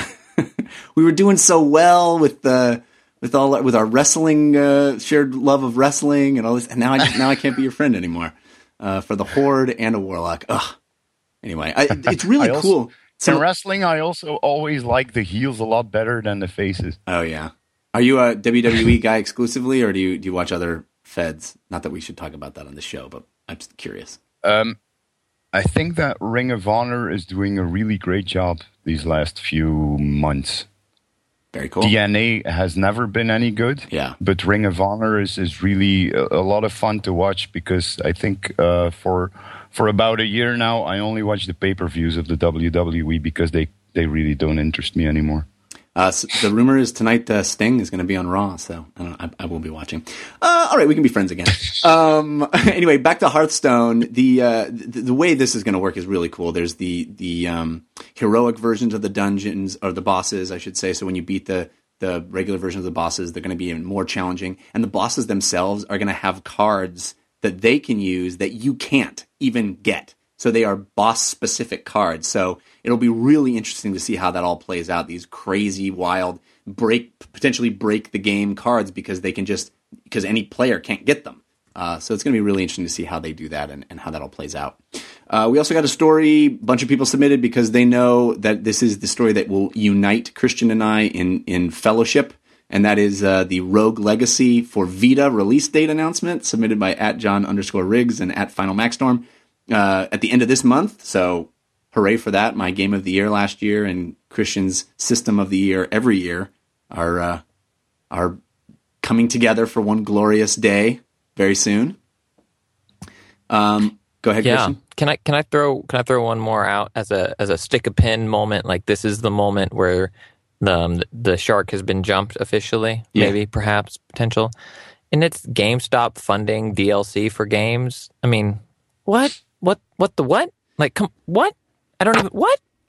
We were doing so well with the with all with our wrestling uh, shared love of wrestling and all this, and now I now I can't be your friend anymore uh, for the Horde and a Warlock. Ugh. Anyway, I, it's really also, cool. So, in wrestling, I also always like the heels a lot better than the faces. Oh yeah, are you a W W E guy exclusively, or do you do you watch other feds? Not that we should talk about that on the show, but I'm just curious. Um. I think that Ring of Honor is doing a really great job these last few months. Very cool. D N A has never been any good. Yeah. But Ring of Honor is, is really a, a lot of fun to watch because I think uh, for for about a year now, I only watch the pay-per-views of the W W E because they, they really don't interest me anymore. Uh, so the rumor is tonight uh, Sting is going to be on Raw, so I, don't know, I, I will be watching. Uh, all right, we can be friends again. Um, anyway, back to Hearthstone. The, uh, the the way this is going to work is really cool. There's the the um, heroic versions of the dungeons, or the bosses, I should say. So when you beat the the regular version of the bosses, they're going to be even more challenging. And the bosses themselves are going to have cards that they can use that you can't even get. So they are boss-specific cards. So it'll be really interesting to see how that all plays out. These crazy, wild, break potentially break the game cards because they can just because any player can't get them. Uh, so it's going to be really interesting to see how they do that and, and how that all plays out. Uh, we also got a story. A bunch of people submitted because they know that this is the story that will unite Christian and I in in fellowship, and that is uh, the Rogue Legacy for Vita release date announcement submitted by at John underscore Riggs and at Final Maxstorm. Uh, at the end of this month, so hooray for that. My game of the year last year and Christian's system of the year every year are uh, are coming together for one glorious day very soon. Um, go ahead, yeah. Christian. Can I can I throw can I throw one more out as a as a stick a pin moment? Like this is the moment where the um, the shark has been jumped officially, yeah. maybe, perhaps, potential. And it's GameStop funding D L C for games. I mean, what? What? What the what? Like, come, what? I don't even, what?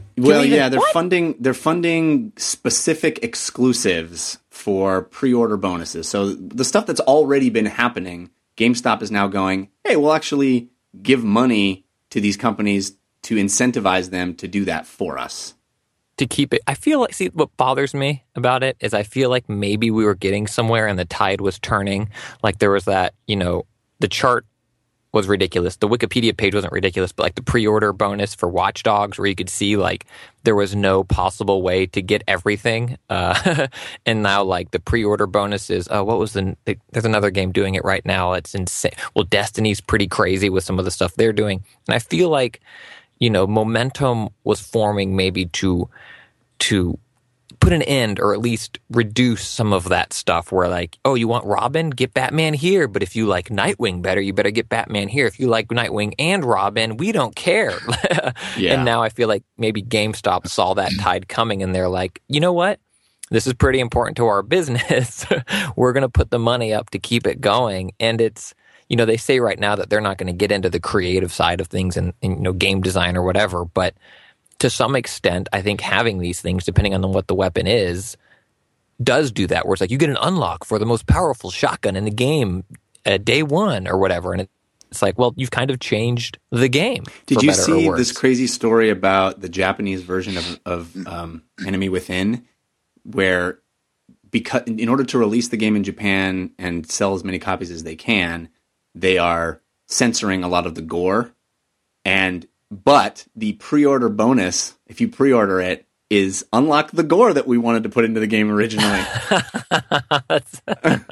Well, even, yeah, they're what? funding they're funding specific exclusives for pre-order bonuses. So the stuff that's already been happening, GameStop is now going, hey, we'll actually give money to these companies to incentivize them to do that for us. To keep it, I feel like, see, what bothers me about it is I feel like maybe we were getting somewhere and the tide was turning. Like there was that, you know, the chart was ridiculous. The Wikipedia page wasn't ridiculous, but like the pre-order bonus for Watch Dogs, where you could see like there was no possible way to get everything. Uh, and now like the pre-order bonuses, uh, what was the, there's another game doing it right now. It's insane. Well, Destiny's pretty crazy with some of the stuff they're doing. And I feel like, you know, momentum was forming maybe to, to put an end or at least reduce some of that stuff where like, oh, you want Robin? Get Batman here. But if you like Nightwing better, you better get Batman here. If you like Nightwing and Robin, we don't care. Yeah. And now I feel like maybe GameStop saw that tide coming and they're like, you know what? This is pretty important to our business. We're going to put the money up to keep it going. And it's, you know, they say right now that they're not going to get into the creative side of things and, and you know, game design or whatever, but to some extent, I think having these things, depending on what the weapon is, does do that. Where it's like you get an unlock for the most powerful shotgun in the game at day one or whatever. And it's like, well, you've kind of changed the game. Did you see this crazy story about the Japanese version of, of um, Enemy Within, where because in order to release the game in Japan and sell as many copies as they can, they are censoring a lot of the gore, and but the pre-order bonus, if you pre-order it, is unlock the gore that we wanted to put into the game originally. That's,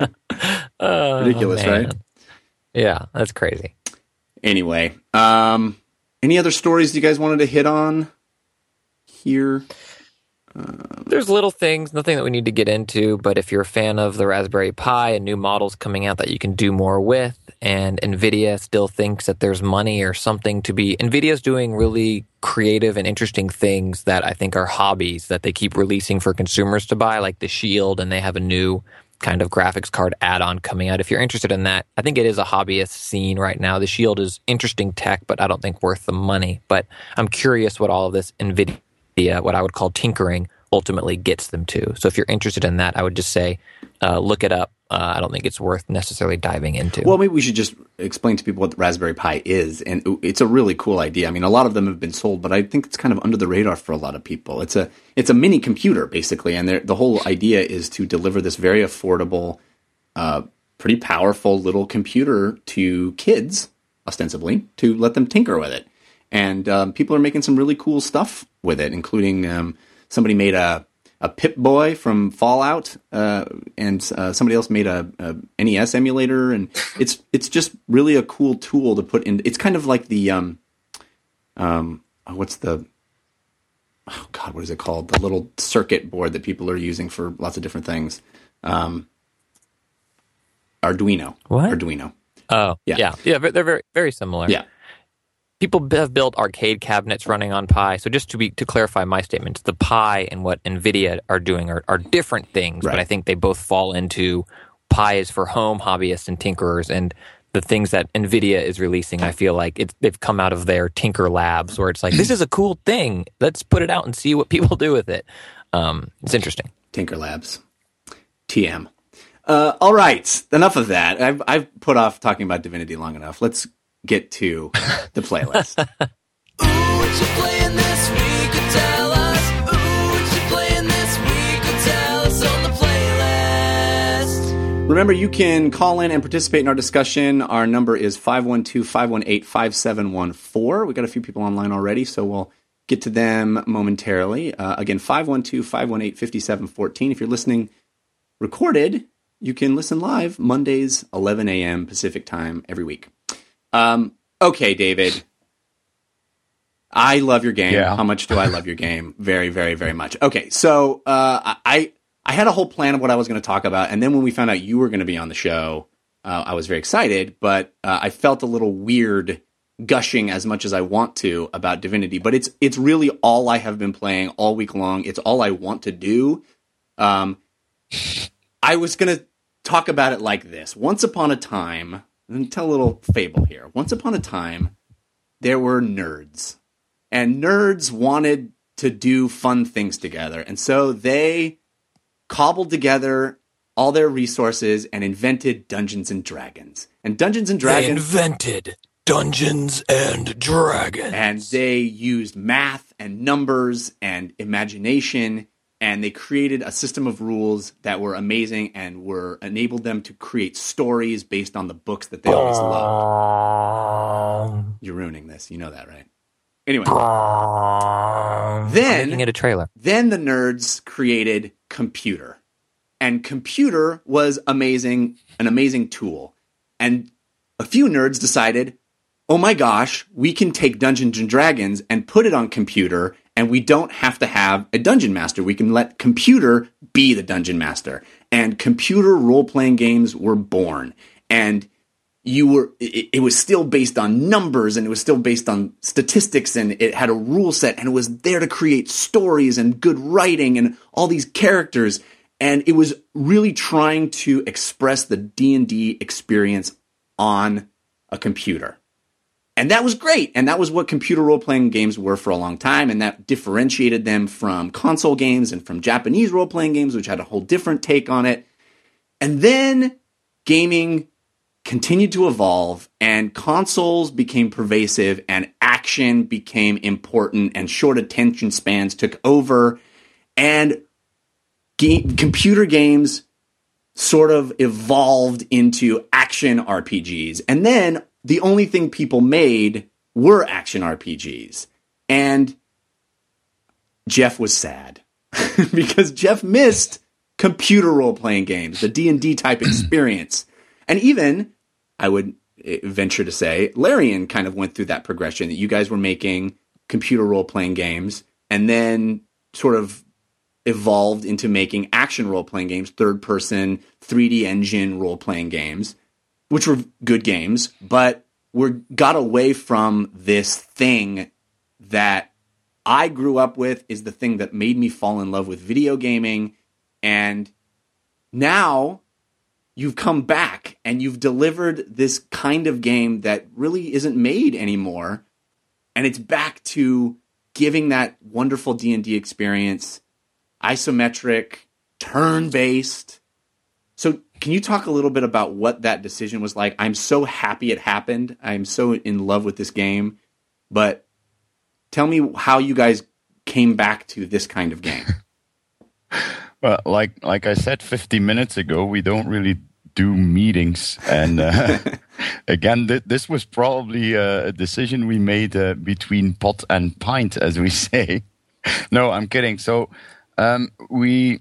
oh, ridiculous, man. Right? Yeah, that's crazy. Anyway, um, any other stories you guys wanted to hit on here? Um, There's little things, nothing that we need to get into, but if you're a fan of the Raspberry Pi and new models coming out that you can do more with, and NVIDIA still thinks that there's money or something to be... NVIDIA's doing really creative and interesting things that I think are hobbies that they keep releasing for consumers to buy, like the Shield, and they have a new kind of graphics card add-on coming out. If you're interested in that, I think it is a hobbyist scene right now. The Shield is interesting tech, but I don't think worth the money. But I'm curious what all of this NVIDIA, what I would call tinkering, ultimately gets them to. So if you're interested in that, I would just say uh, look it up. Uh, I don't think it's worth necessarily diving into. Well, maybe we should just explain to people what the Raspberry Pi is. And it's a really cool idea. I mean, a lot of them have been sold, but I think it's kind of under the radar for a lot of people. It's a it's a mini computer, basically. And the whole idea is to deliver this very affordable, uh, pretty powerful little computer to kids, ostensibly, to let them tinker with it. And um, people are making some really cool stuff with it, including um, somebody made a a Pip-Boy from Fallout, uh, and uh, somebody else made a, a N E S emulator, and it's it's just really a cool tool to put in. It's kind of like the um, um, what's the oh god, what is it called? The little circuit board that people are using for lots of different things. Um, Arduino. What? Arduino. Oh, yeah, yeah, yeah. They're very very similar. Yeah. People have built arcade cabinets running on Pi. So just to be to clarify my statements, the Pi and what NVIDIA are doing are, are different things, right. But I think they both fall into Pi is for home hobbyists and tinkerers, and the things that NVIDIA is releasing, I feel like it's, they've come out of their tinker labs where it's like, this is a cool thing. Let's put it out and see what people do with it. Um, it's interesting. Tinker Labs. T M. Uh, all right. Enough of that. I've, I've put off talking about Divinity long enough. Let's get to the playlist. Ooh, what you playing this week? Or tell us. Ooh, what you playing this week? Or tell us on the playlist. Remember, you can call in and participate in our discussion. Our number is five one two, five one eight, five seven one four. We got a few people online already, so we'll get to them momentarily. Uh, again, five one two, five one eight, five seven one four. If you're listening recorded, you can listen live Mondays, eleven a.m. Pacific time every week. Um, okay, David. I love your game. Yeah. How much do I love your game? Very, very, very much. Okay, so uh, I I had a whole plan of what I was going to talk about, and then when we found out you were going to be on the show, uh, I was very excited, but uh, I felt a little weird gushing as much as I want to about Divinity. But it's it's really all I have been playing all week long. It's all I want to do. Um, I was going to talk about it like this. Once upon a time... And tell a little fable here. Once upon a time, there were nerds. And nerds wanted to do fun things together. And so they cobbled together all their resources and invented Dungeons and Dragons. And Dungeons and They Dragons... invented Dungeons and Dragons. And they used math and numbers and imagination, and they created a system of rules that were amazing and were enabled them to create stories based on the books that they always loved. You're ruining this. You know that, right? Anyway. Then, making it a trailer. Then the nerds created Computer. And Computer was amazing, an amazing tool. And a few nerds decided, oh my gosh, we can take Dungeons and Dragons and put it on Computer, and we don't have to have a Dungeon Master. We can let Computer be the Dungeon Master. And computer role-playing games were born. And you were it, it was still based on numbers, and it was still based on statistics, and it had a rule set, and it was there to create stories and good writing and all these characters. And it was really trying to express the D and D experience on a computer. And that was great. And that was what computer role-playing games were for a long time. And that differentiated them from console games and from Japanese role-playing games, which had a whole different take on it. And then gaming continued to evolve, and consoles became pervasive, and action became important, and short attention spans took over. And Game, computer games sort of evolved into action R P Gs. And then the only thing people made were action R P Gs. And Jeff was sad because Jeff missed computer role-playing games, the D and D type experience. And even, I would venture to say, Larian kind of went through that progression, that you guys were making computer role-playing games and then sort of evolved into making action role-playing games, third-person, three D engine role-playing games, which were good games, but we got away from this thing that I grew up with, is the thing that made me fall in love with video gaming, and now you've come back and you've delivered this kind of game that really isn't made anymore, and it's back to giving that wonderful D and D experience, isometric, turn-based. So can you talk a little bit about what that decision was like? I'm so happy it happened. I'm so in love with this game. But tell me how you guys came back to this kind of game. Well, like like I said fifty minutes ago, we don't really do meetings. And uh, again, th- this was probably uh, a decision we made uh, between pot and pint, as we say. No, I'm kidding. So Um, we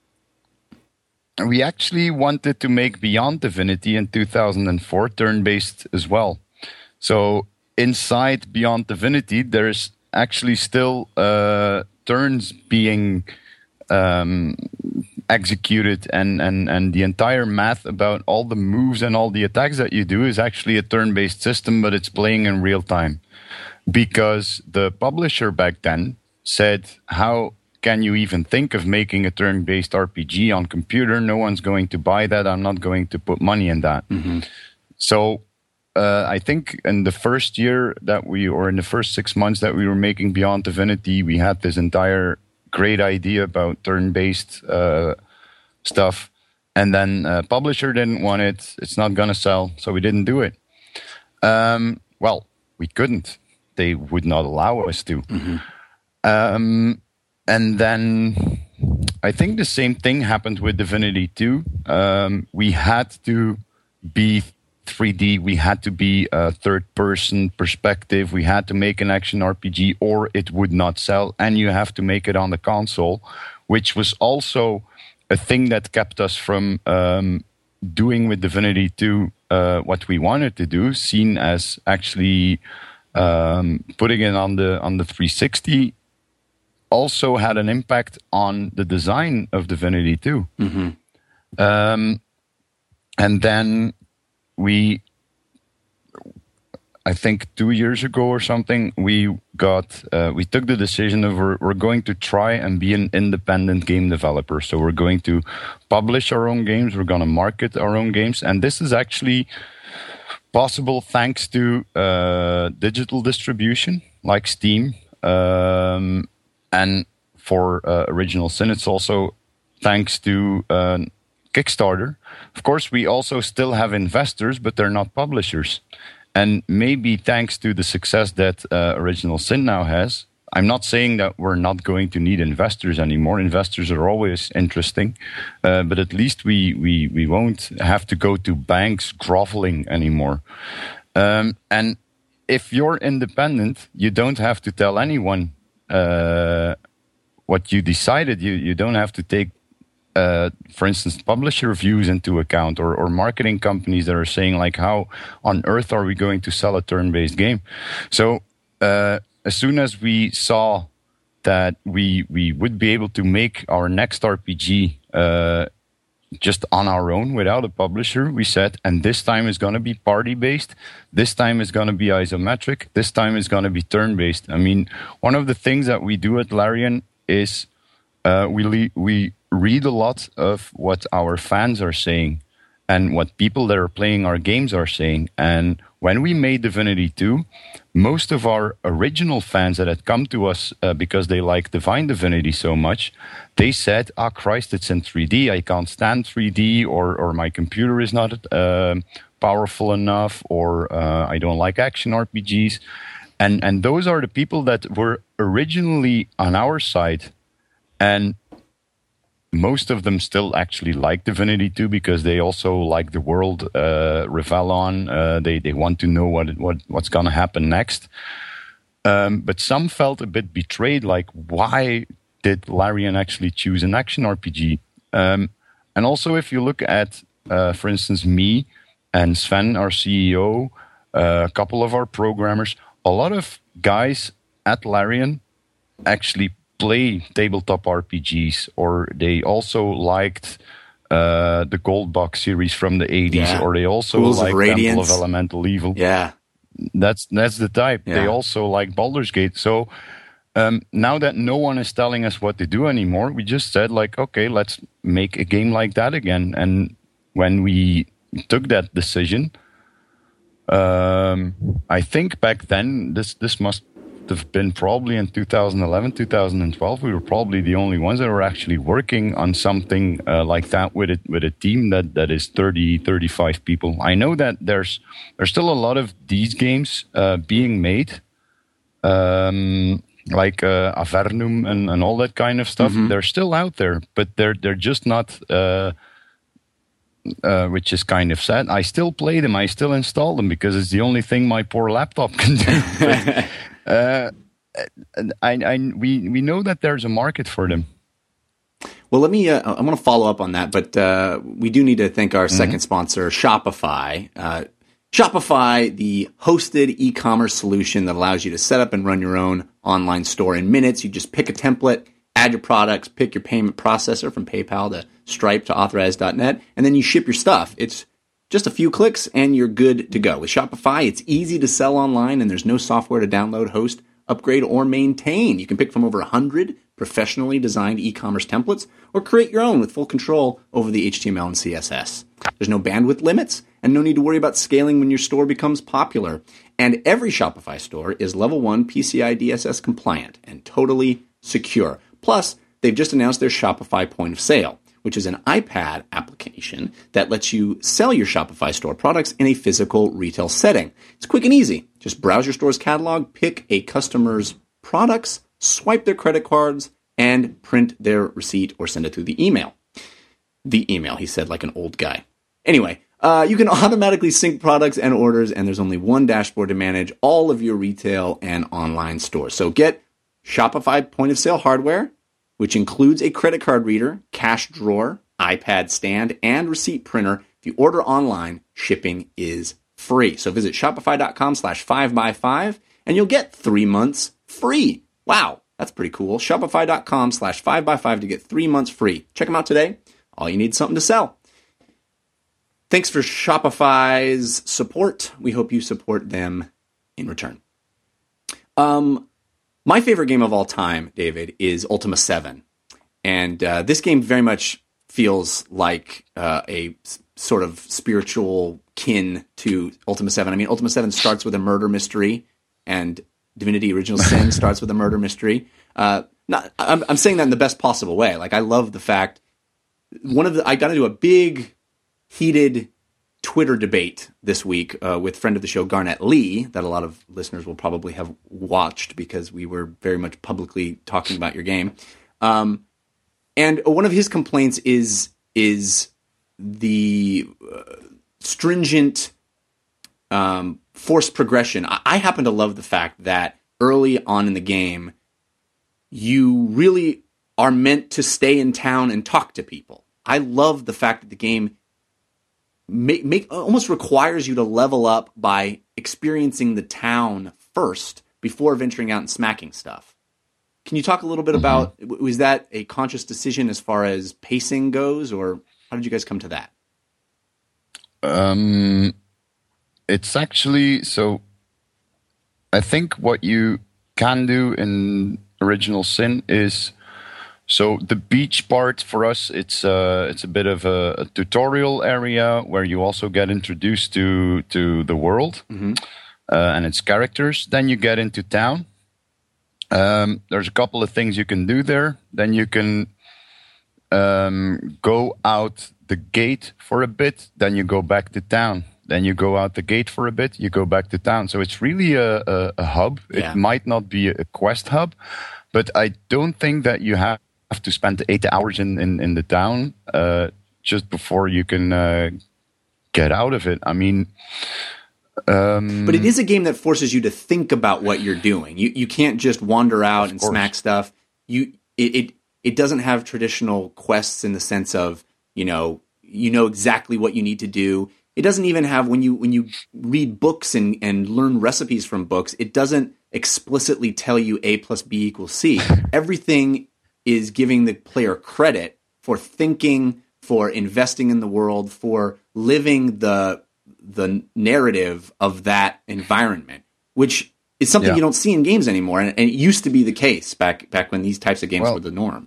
we actually wanted to make Beyond Divinity in two thousand four turn-based as well. So inside Beyond Divinity, there's actually still uh, turns being um, executed, and, and, and the entire math about all the moves and all the attacks that you do is actually a turn-based system, but it's playing in real time. Because the publisher back then said, how can you even think of making a turn-based R P G on computer? No one's going to buy that. I'm not going to put money in that. Mm-hmm. So uh, I think in the first year that we, or in the first six months that we were making Beyond Divinity, we had this entire great idea about turn-based uh, stuff. And then uh, publisher didn't want it. It's not going to sell. So we didn't do it. Um, well, we couldn't. They would not allow us to. Mm-hmm. Um, And then I think the same thing happened with Divinity two. Um, we had to be three D. We had to be a third-person perspective. We had to make an action R P G or it would not sell. And you have to make it on the console, which was also a thing that kept us from um, doing with Divinity two uh, what we wanted to do, seen as actually um, putting it on the on the three sixty. Also had an impact on the design of Divinity two. Mm-hmm. Um, and then we, I think two years ago or something, we got, uh, we took the decision of we're, we're going to try and be an independent game developer. So we're going to publish our own games. We're going to market our own games. And this is actually possible thanks to uh, digital distribution like Steam. Um, and for uh, Original Sin, it's also thanks to uh, Kickstarter. Of course, we also still have investors, but they're not publishers. And maybe thanks to the success that uh, Original Sin now has, I'm not saying that we're not going to need investors anymore. Investors are always interesting, uh, but at least we, we, we won't have to go to banks groveling anymore. Um, and if you're independent, you don't have to tell anyone uh, what you decided. You, you don't have to take, uh, for instance, publisher views into account, or, or marketing companies that are saying, like, how on earth are we going to sell a turn-based game? So, uh, as soon as we saw that we we would be able to make our next R P G uh, just on our own without a publisher, we said, and this time is going to be party-based, this time is going to be isometric, this time is going to be turn-based. I mean, one of the things that we do at Larian is uh, we le- we read a lot of what our fans are saying and what people that are playing our games are saying. And when we made Divinity two, most of our original fans that had come to us uh, because they like Divine Divinity so much, they said, ah, Christ, it's in three D. I can't stand three D, or or my computer is not uh, powerful enough, or uh, I don't like action R P Gs. And, and those are the people that were originally on our side. And most of them still actually like Divinity two because they also like the world, uh, Revellon. Uh, they they want to know what what what's going to happen next. Um, but some felt a bit betrayed. Like, why did Larian actually choose an action R P G? Um, and also, if you look at, uh, for instance, me and Sven, our C E O, uh, a couple of our programmers, a lot of guys at Larian actually play tabletop R P Gs, or they also liked uh, the Gold Box series from the eighties, yeah. or they also Pools liked of Temple of Elemental Evil. Yeah, that's that's the type. Yeah. They also like Baldur's Gate. So um, now that no one is telling us what to do anymore, we just said, like, okay, let's make a game like that again. And when we took that decision, um, I think back then this this must have been probably in two thousand eleven, two thousand twelve. We were probably the only ones that were actually working on something uh, like that with it with a team that, that is thirty, thirty-five people. I know that there's there's still a lot of these games uh, being made, um, like uh, Avernum and, and all that kind of stuff. Mm-hmm. They're still out there, but they're they're just not. Uh, Uh, which is kind of sad. I still play them. I still install them because it's the only thing my poor laptop can do. But, uh, I, I, we we know that there's a market for them. Well, let me. Uh, I want to follow up on that, but uh, we do need to thank our mm-hmm. second sponsor, Shopify. Uh, Shopify, the hosted e-commerce solution that allows you to set up and run your own online store in minutes. You just pick a template, add your products, pick your payment processor from PayPal to Stripe to Authorize dot net, and then you ship your stuff. It's just a few clicks and you're good to go. With Shopify, it's easy to sell online and there's no software to download, host, upgrade, or maintain. You can pick from over one hundred professionally designed e-commerce templates or create your own with full control over the H T M L and C S S. There's no bandwidth limits and no need to worry about scaling when your store becomes popular. And every Shopify store is level one P C I D S S compliant and totally secure. Plus, they've just announced their Shopify Point of Sale, which is an iPad application that lets you sell your Shopify store products in a physical retail setting. It's quick and easy. Just browse your store's catalog, pick a customer's products, swipe their credit cards, and print their receipt or send it through the email. The email, he said, like an old guy. Anyway, uh, you can automatically sync products and orders, and there's only one dashboard to manage all of your retail and online stores. So get Shopify Point of Sale hardware, which includes a credit card reader, cash drawer, iPad stand, and receipt printer. If you order online, shipping is free. So visit shopify.com slash 5by5 and you'll get three months free. Wow, that's pretty cool. Shopify.com slash 5by5 to get three months free. Check them out today. All you need is something to sell. Thanks for Shopify's support. We hope you support them in return. Um... My favorite game of all time, David, is Ultima seven. And uh, this game very much feels like uh, a s- sort of spiritual kin to Ultima seven. I mean, Ultima seven starts with a murder mystery, and Divinity Original Sin starts with a murder mystery. Uh, not, I'm, I'm saying that in the best possible way. Like, I love the fact, one of the, I got into a big, heated Twitter debate this week uh, with friend of the show, Garnett Lee, that a lot of listeners will probably have watched because we were very much publicly talking about your game. Um, and one of his complaints is, is the uh, stringent um, forced progression. I, I happen to love the fact that early on in the game, you really are meant to stay in town and talk to people. I love the fact that the game make, make almost requires you to level up by experiencing the town first before venturing out and smacking stuff. Can you talk a little bit mm-hmm. about, was that a conscious decision as far as pacing goes, or how did you guys come to that? Um, it's actually, so I think what you can do in Original Sin is, so the beach part for us, it's uh, it's a bit of a, a tutorial area where you also get introduced to to the world mm-hmm. uh, and its characters. Then you get into town. Um, there's a couple of things you can do there. Then you can um, go out the gate for a bit. Then you go back to town. Then you go out the gate for a bit. You go back to town. So it's really a, a, a hub. Yeah. It might not be a quest hub, but I don't think that you have have to spend eight hours in, in, in the town uh, just before you can uh, get out of it. I mean... Um, but it is a game that forces you to think about what you're doing. You you can't just wander out and course. smack stuff. You it, it it doesn't have traditional quests in the sense of, you know, you know exactly what you need to do. It doesn't even have, when you when you read books and, and learn recipes from books, it doesn't explicitly tell you A plus B equals C. Everything is giving the player credit for thinking, for investing in the world, for living the the narrative of that environment, which is something yeah. you don't see in games anymore, and, and it used to be the case back back when these types of games well, were the norm.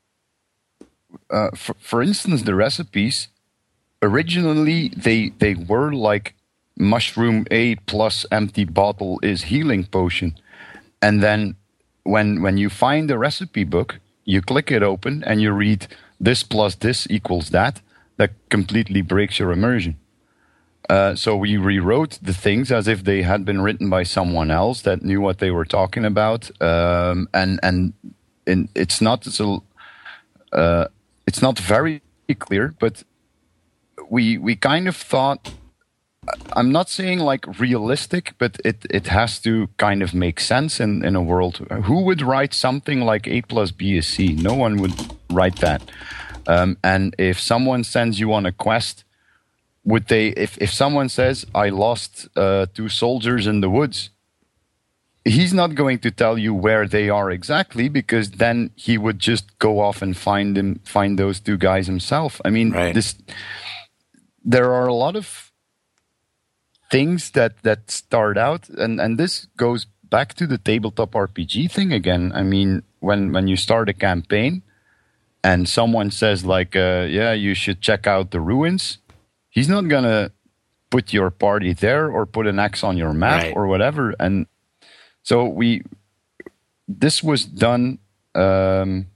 Uh, for, for instance, the recipes, originally they they were like mushroom A plus empty bottle is healing potion, and then when when you find the recipe book, you click it open and you read this plus this equals that. That completely breaks your immersion. Uh, so we rewrote the things as if they had been written by someone else that knew what they were talking about, um, and and in, it's not so uh, it's not very clear, but we we kind of thought. I'm not saying like realistic, but it, it has to kind of make sense in, in a world. Who would write something like A plus B is C? No one would write that. Um, and if someone sends you on a quest, would they? If, if someone says, I lost uh, two soldiers in the woods, he's not going to tell you where they are exactly, because then he would just go off and find them, find those two guys himself. I mean, right. this. There are a lot of things that, that start out, and, and this goes back to the tabletop R P G thing again. I mean, when, when you start a campaign and someone says like, uh, yeah, you should check out the ruins, he's not going to put your party there or put an X on your map right. or whatever. And so we, this was done, um,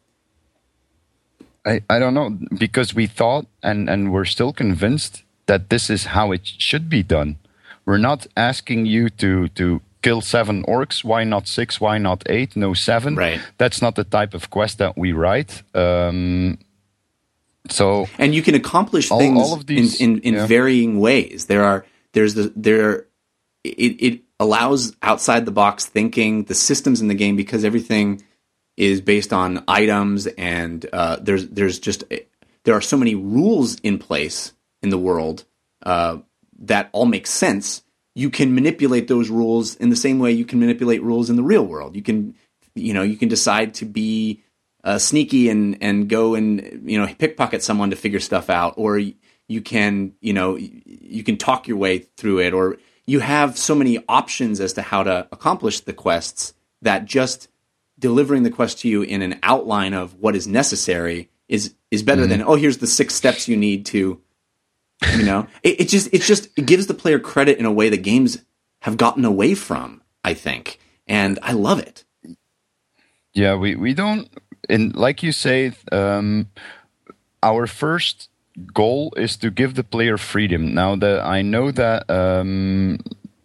I, I don't know, because we thought and, and we're still convinced that this is how it should be done. We're not asking you to to kill seven orcs. Why not six? Why not eight? No, seven. Right. That's not the type of quest that we write. Um, so, and you can accomplish all, things all of these, in in, in yeah. varying ways. There are there's the there. It it allows outside the box thinking. The systems in the game, because everything is based on items, and uh, there's there's just there are so many rules in place in the world uh, that all make sense. You can manipulate those rules in the same way you can manipulate rules in the real world. You can, you know, you can decide to be uh, sneaky and, and go and, you know, pickpocket someone to figure stuff out, or you can, you know, you can talk your way through it, or you have so many options as to how to accomplish the quests that just delivering the quest to you in an outline of what is necessary is is better mm-hmm. than, oh, here's the six steps you need to. You know, it, it just it just it gives the player credit in a way that games have gotten away from, I think, and I love it. Yeah, we, we don't, in like you say, um, our first goal is to give the player freedom. Now, that I know that um,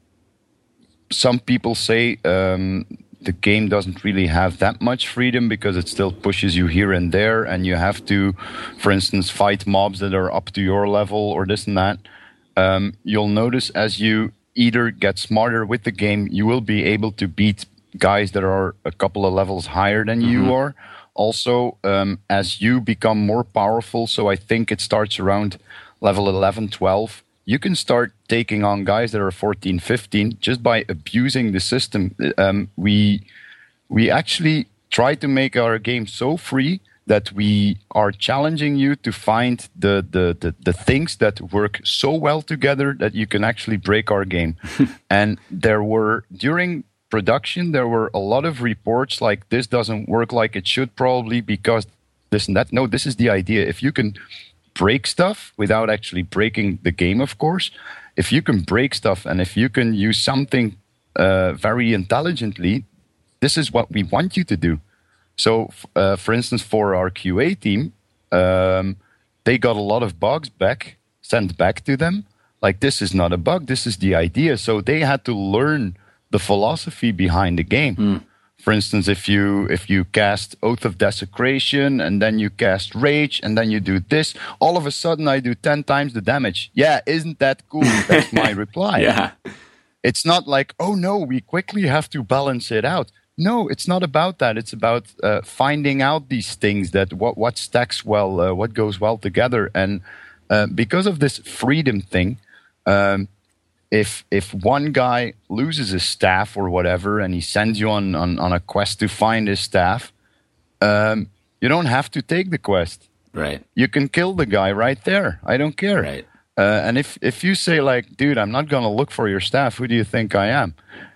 some people say um, the game doesn't really have that much freedom because it still pushes you here and there, and you have to, for instance, fight mobs that are up to your level or this and that. Um, you'll notice as you either get smarter with the game, you will be able to beat guys that are a couple of levels higher than mm-hmm. you are. Also, um, as you become more powerful, so I think it starts around level eleven, twelve, you can start taking on guys that are fourteen, fifteen just by abusing the system. Um, we we actually try to make our game so free that we are challenging you to find the, the, the, the things that work so well together that you can actually break our game. And there were, during production, there were a lot of reports like this doesn't work like it should probably because this and that. No, this is the idea. If you can break stuff without actually breaking the game, of course, if you can break stuff and if you can use something uh, very intelligently, this is what we want you to do. So, uh, for instance, for our Q A team, um, they got a lot of bugs back, sent back to them. Like, this is not a bug, this is the idea. So they had to learn the philosophy behind the game. Mm. For instance, if you if you cast Oath of Desecration and then you cast Rage and then you do this, all of a sudden I do ten times the damage. Yeah, isn't that cool? That's my reply. Yeah. It's not like, oh no, we quickly have to balance it out. No, it's not about that. It's about uh, finding out these things, that what, what stacks well, uh, what goes well together. And uh, because of this freedom thing, um, If if one guy loses his staff or whatever, and he sends you on, on, on a quest to find his staff, um, you don't have to take the quest. Right. You can kill the guy right there. I don't care. Right. Uh, and if, if you say, like, dude, I'm not going to look for your staff, who do you think I am?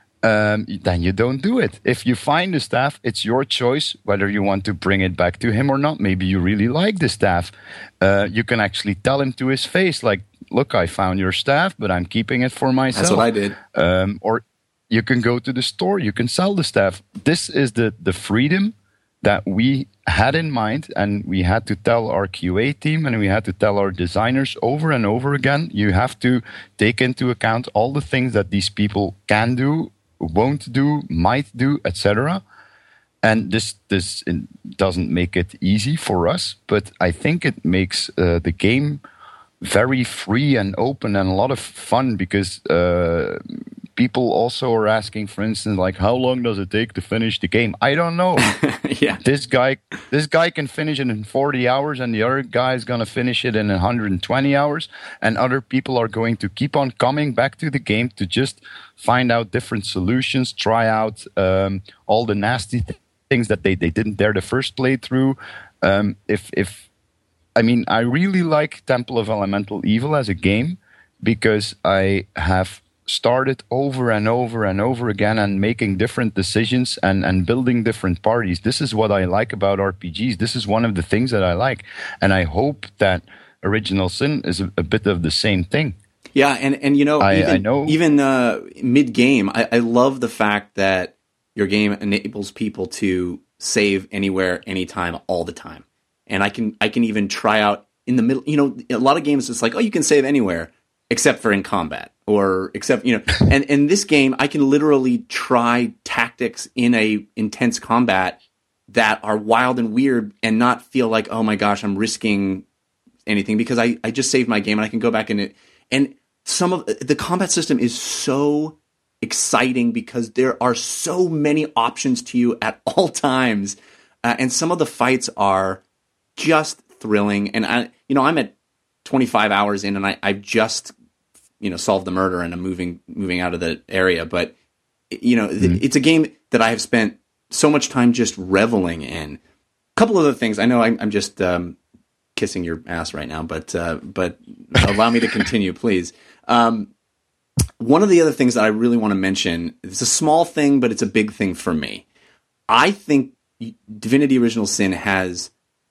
Um, then you don't do it. If you find the staff, it's your choice whether you want to bring it back to him or not. Maybe you really like the staff. Uh, you can actually tell him to his face, like, look, I found your staff, but I'm keeping it for myself. That's what I did. Um, or you can go to the store, you can sell the staff. This is the, the freedom that we had in mind, and we had to tell our Q A team and we had to tell our designers over and over again, you have to take into account all the things that these people can do, won't do, might do, et cetera. And this this doesn't make it easy for us, but I think it makes uh, the game very free and open and a lot of fun, because uh, people also are asking, for instance, like, how long does it take to finish the game? I don't know. Yeah. This guy this guy can finish it in forty hours, and the other guy is going to finish it in one hundred twenty hours, and other people are going to keep on coming back to the game to just find out different solutions, try out um, all the nasty th- things that they, they didn't dare the first playthrough. Um, if if I mean, I really like Temple of Elemental Evil as a game because I have started over and over and over again and making different decisions and, and building different parties. This is what I like about R P Gs. This is one of the things that I like. And I hope that Original Sin is a, a bit of the same thing. Yeah, and, and you know, I, even, I know. even uh, mid-game, I, I love the fact that your game enables people to save anywhere, anytime, all the time. And I can I can even try out in the middle. You know, a lot of games it's like, oh, you can save anywhere except for in combat, or except, you know. And in this game, I can literally try tactics in a intense combat that are wild and weird, and not feel like, oh my gosh, I'm risking anything, because I, I just saved my game and I can go back in it. And some of the combat system is so exciting because there are so many options to you at all times, uh, and some of the fights are just thrilling. And I, you know, I'm at twenty-five hours in, and I, I've just, you know, solved the murder, and I'm moving, moving out of the area. But, you know, mm-hmm. it's a game that I have spent so much time just reveling in. A couple other things. I know I'm, I'm just um, kissing your ass right now, but uh, but allow me to continue, please. Um, one of the other things that I really want to mention, it's a small thing, but it's a big thing for me. I think Divinity Original Sin has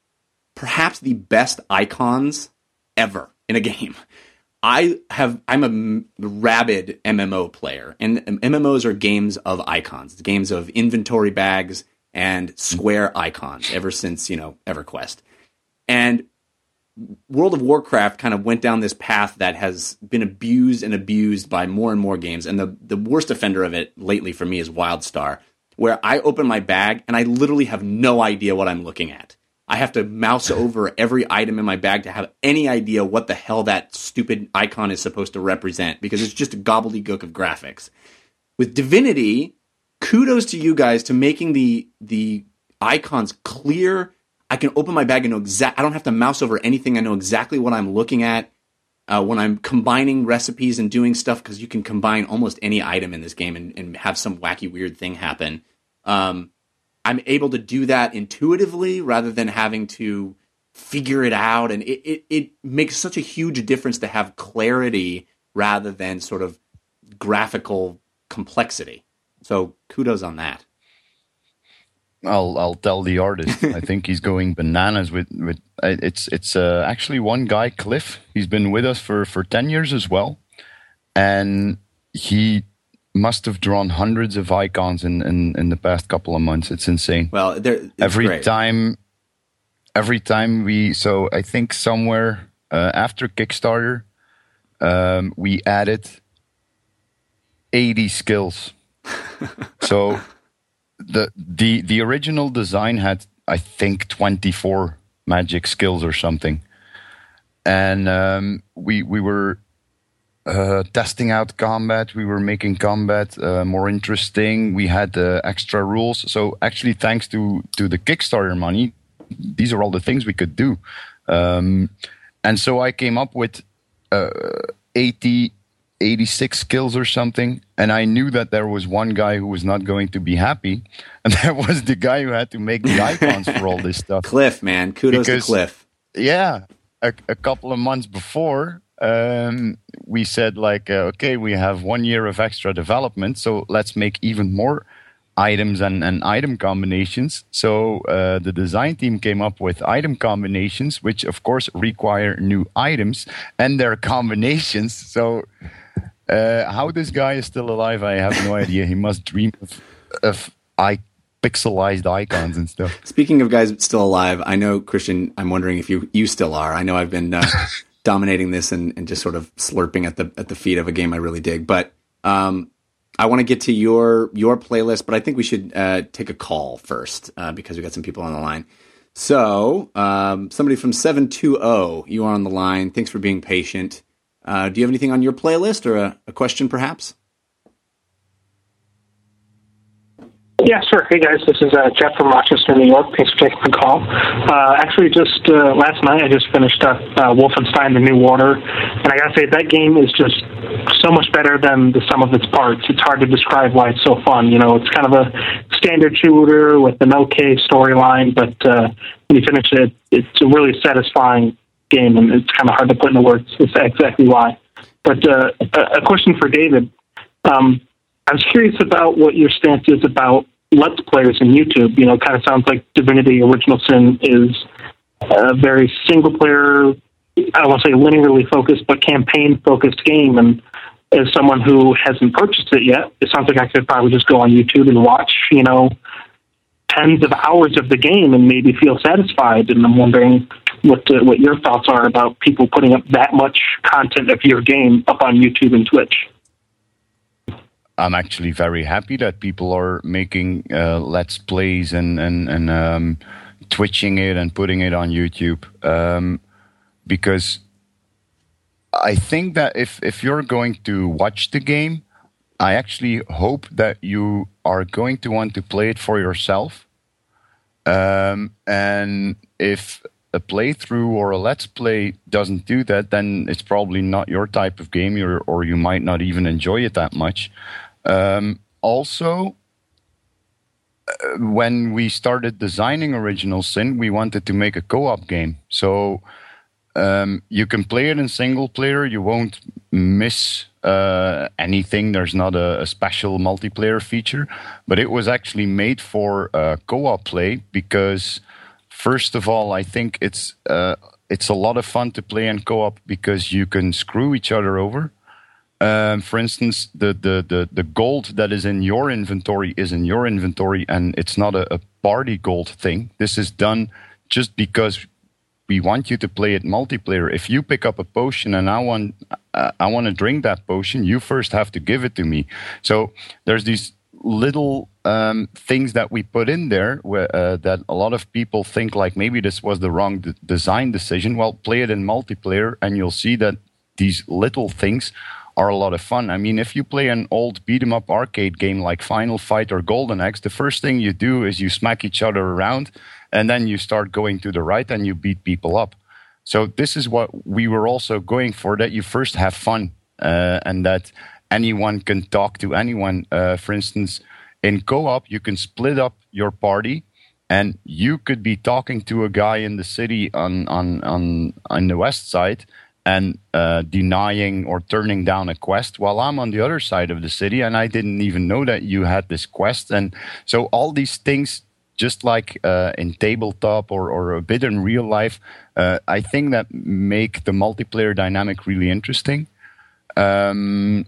perhaps the best icons ever in a game. I have, I'm a rabid M M O player, and M M Os are games of icons. It's games of inventory bags and square icons ever since, you know, EverQuest. And World of Warcraft kind of went down this path that has been abused and abused by more and more games. And the, the worst offender of it lately for me is WildStar, where I open my bag and I literally have no idea what I'm looking at. I have to mouse over every item in my bag to have any idea what the hell that stupid icon is supposed to represent, because it's just a gobbledygook of graphics. With Divinity, kudos to you guys to making the the icons clear. I can open my bag and know exact. I don't have to mouse over anything. I know exactly what I'm looking at uh, when I'm combining recipes and doing stuff, because you can combine almost any item in this game and, and have some wacky, weird thing happen. Um, I'm able to do that intuitively rather than having to figure it out. And it, it, it makes such a huge difference to have clarity rather than sort of graphical complexity. So kudos on that. I'll I'll tell the artist. I think he's going bananas with with uh, it's it's uh, actually one guy, Cliff. He's been with us for, for ten years as well, and he must have drawn hundreds of icons in, in, in the past couple of months. It's insane. Well, there every great. time, every time we. So I think somewhere uh, after Kickstarter, um, we added eighty skills. So. The, the the original design had, I think, twenty-four magic skills or something. And um, we we were uh, testing out combat. We were making combat uh, more interesting. We had uh, extra rules. So actually, thanks to, to the Kickstarter money, these are all the things we could do. Um, and so I came up with uh, eighty, eighty-six skills or something. And I knew that there was one guy who was not going to be happy. And that was the guy who had to make the icons for all this stuff. Cliff, man. Kudos because, to Cliff. Yeah. A, a couple of months before, um, we said, like, uh, okay, we have one year of extra development. So let's make even more items and, and item combinations. So uh, the design team came up with item combinations, which, of course, require new items and their combinations. So... Uh, how this guy is still alive, I have no idea. He must dream of, of I, pixelized icons and stuff. Speaking of guys still alive, I know, Christian, I'm wondering if you, you still are. I know I've been uh, dominating this and, and just sort of slurping at the at the feet of a game I really dig. But um, I want to get to your your playlist, but I think we should uh, take a call first uh, because we got some people on the line. So um, somebody from seven two zero, you are on the line. Thanks for being patient. Uh, do you have anything on your playlist or a, a question, perhaps? Yeah, sure. Hey, guys, this is uh, Jeff from Rochester, New York. Thanks for taking the call. Uh, actually, just uh, last night, I just finished up uh, Wolfenstein: The New Order, and I gotta say, that game is just so much better than the sum of its parts. It's hard to describe why it's so fun. You know, it's kind of a standard shooter with an okay storyline, but uh, when you finish it, it's a really satisfying game, and it's kind of hard to put into words exactly why. But uh, a question for David. Um, I was curious about what your stance is about Let's Players in YouTube. You know, it kind of sounds like Divinity Original Sin is a very single-player, I don't want to say linearly focused, but campaign-focused game. And as someone who hasn't purchased it yet, it sounds like I could probably just go on YouTube and watch, you know, tens of hours of the game and maybe feel satisfied. And I'm wondering what uh, what your thoughts are about people putting up that much content of your game up on YouTube and Twitch. I'm actually very happy that people are making uh, Let's Plays and and and um, twitching it and putting it on YouTube, um, because I think that if if you're going to watch the game, I actually hope that you are going to want to play it for yourself. Um, and if a playthrough or a Let's Play doesn't do that, then it's probably not your type of game, or, or you might not even enjoy it that much. Um, also, uh, when we started designing Original Sin, we wanted to make a co-op game. So um, you can play it in single player. You won't miss uh, anything. There's not a, a special multiplayer feature. But it was actually made for uh, co-op play because, first of all, I think it's uh, it's a lot of fun to play in co-op because you can screw each other over. Um, for instance, the, the, the, the gold that is in your inventory is in your inventory, and it's not a, a party gold thing. This is done just because we want you to play it multiplayer. If you pick up a potion and I want uh, I want to drink that potion, you first have to give it to me. So there's these little um, things that we put in there where, uh, that a lot of people think like maybe this was the wrong d- design decision. Well, play it in multiplayer and you'll see that these little things are a lot of fun. I mean, if you play an old beat-em-up arcade game like Final Fight or Golden Axe, the first thing you do is you smack each other around, and then you start going to the right and you beat people up. So this is what we were also going for, that you first have fun uh, and that anyone can talk to anyone. Uh, for instance, in co-op, you can split up your party and you could be talking to a guy in the city on, on, on, on the west side and uh, denying or turning down a quest while I'm on the other side of the city and I didn't even know that you had this quest. And so all these things, just like uh, in tabletop or, or a bit in real life, uh, I think that make the multiplayer dynamic really interesting. Um,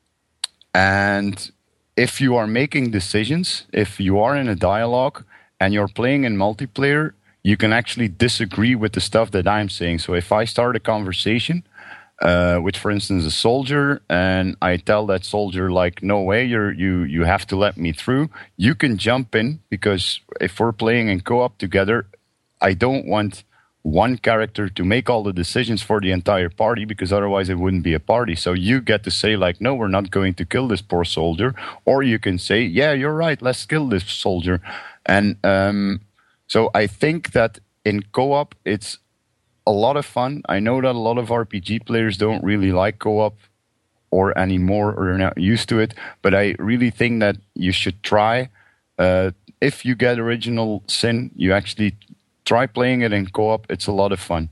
and if you are making decisions, if you are in a dialogue and you're playing in multiplayer, you can actually disagree with the stuff that I'm saying. So if I start a conversation uh, with, for instance, a soldier, and I tell that soldier, like, no way, you're, you you have to let me through, you can jump in, because if we're playing in co-op together, I don't want one character to make all the decisions for the entire party, because otherwise it wouldn't be a party. So you get to say, like, no, we're not going to kill this poor soldier. Or you can say, yeah, you're right, let's kill this soldier. And um, so I think that in co-op, it's a lot of fun. I know that a lot of R P G players don't really like co-op or anymore, or are not used to it. But I really think that you should try. Uh, if you get Original Sin, you actually try playing it in co-op. It's a lot of fun.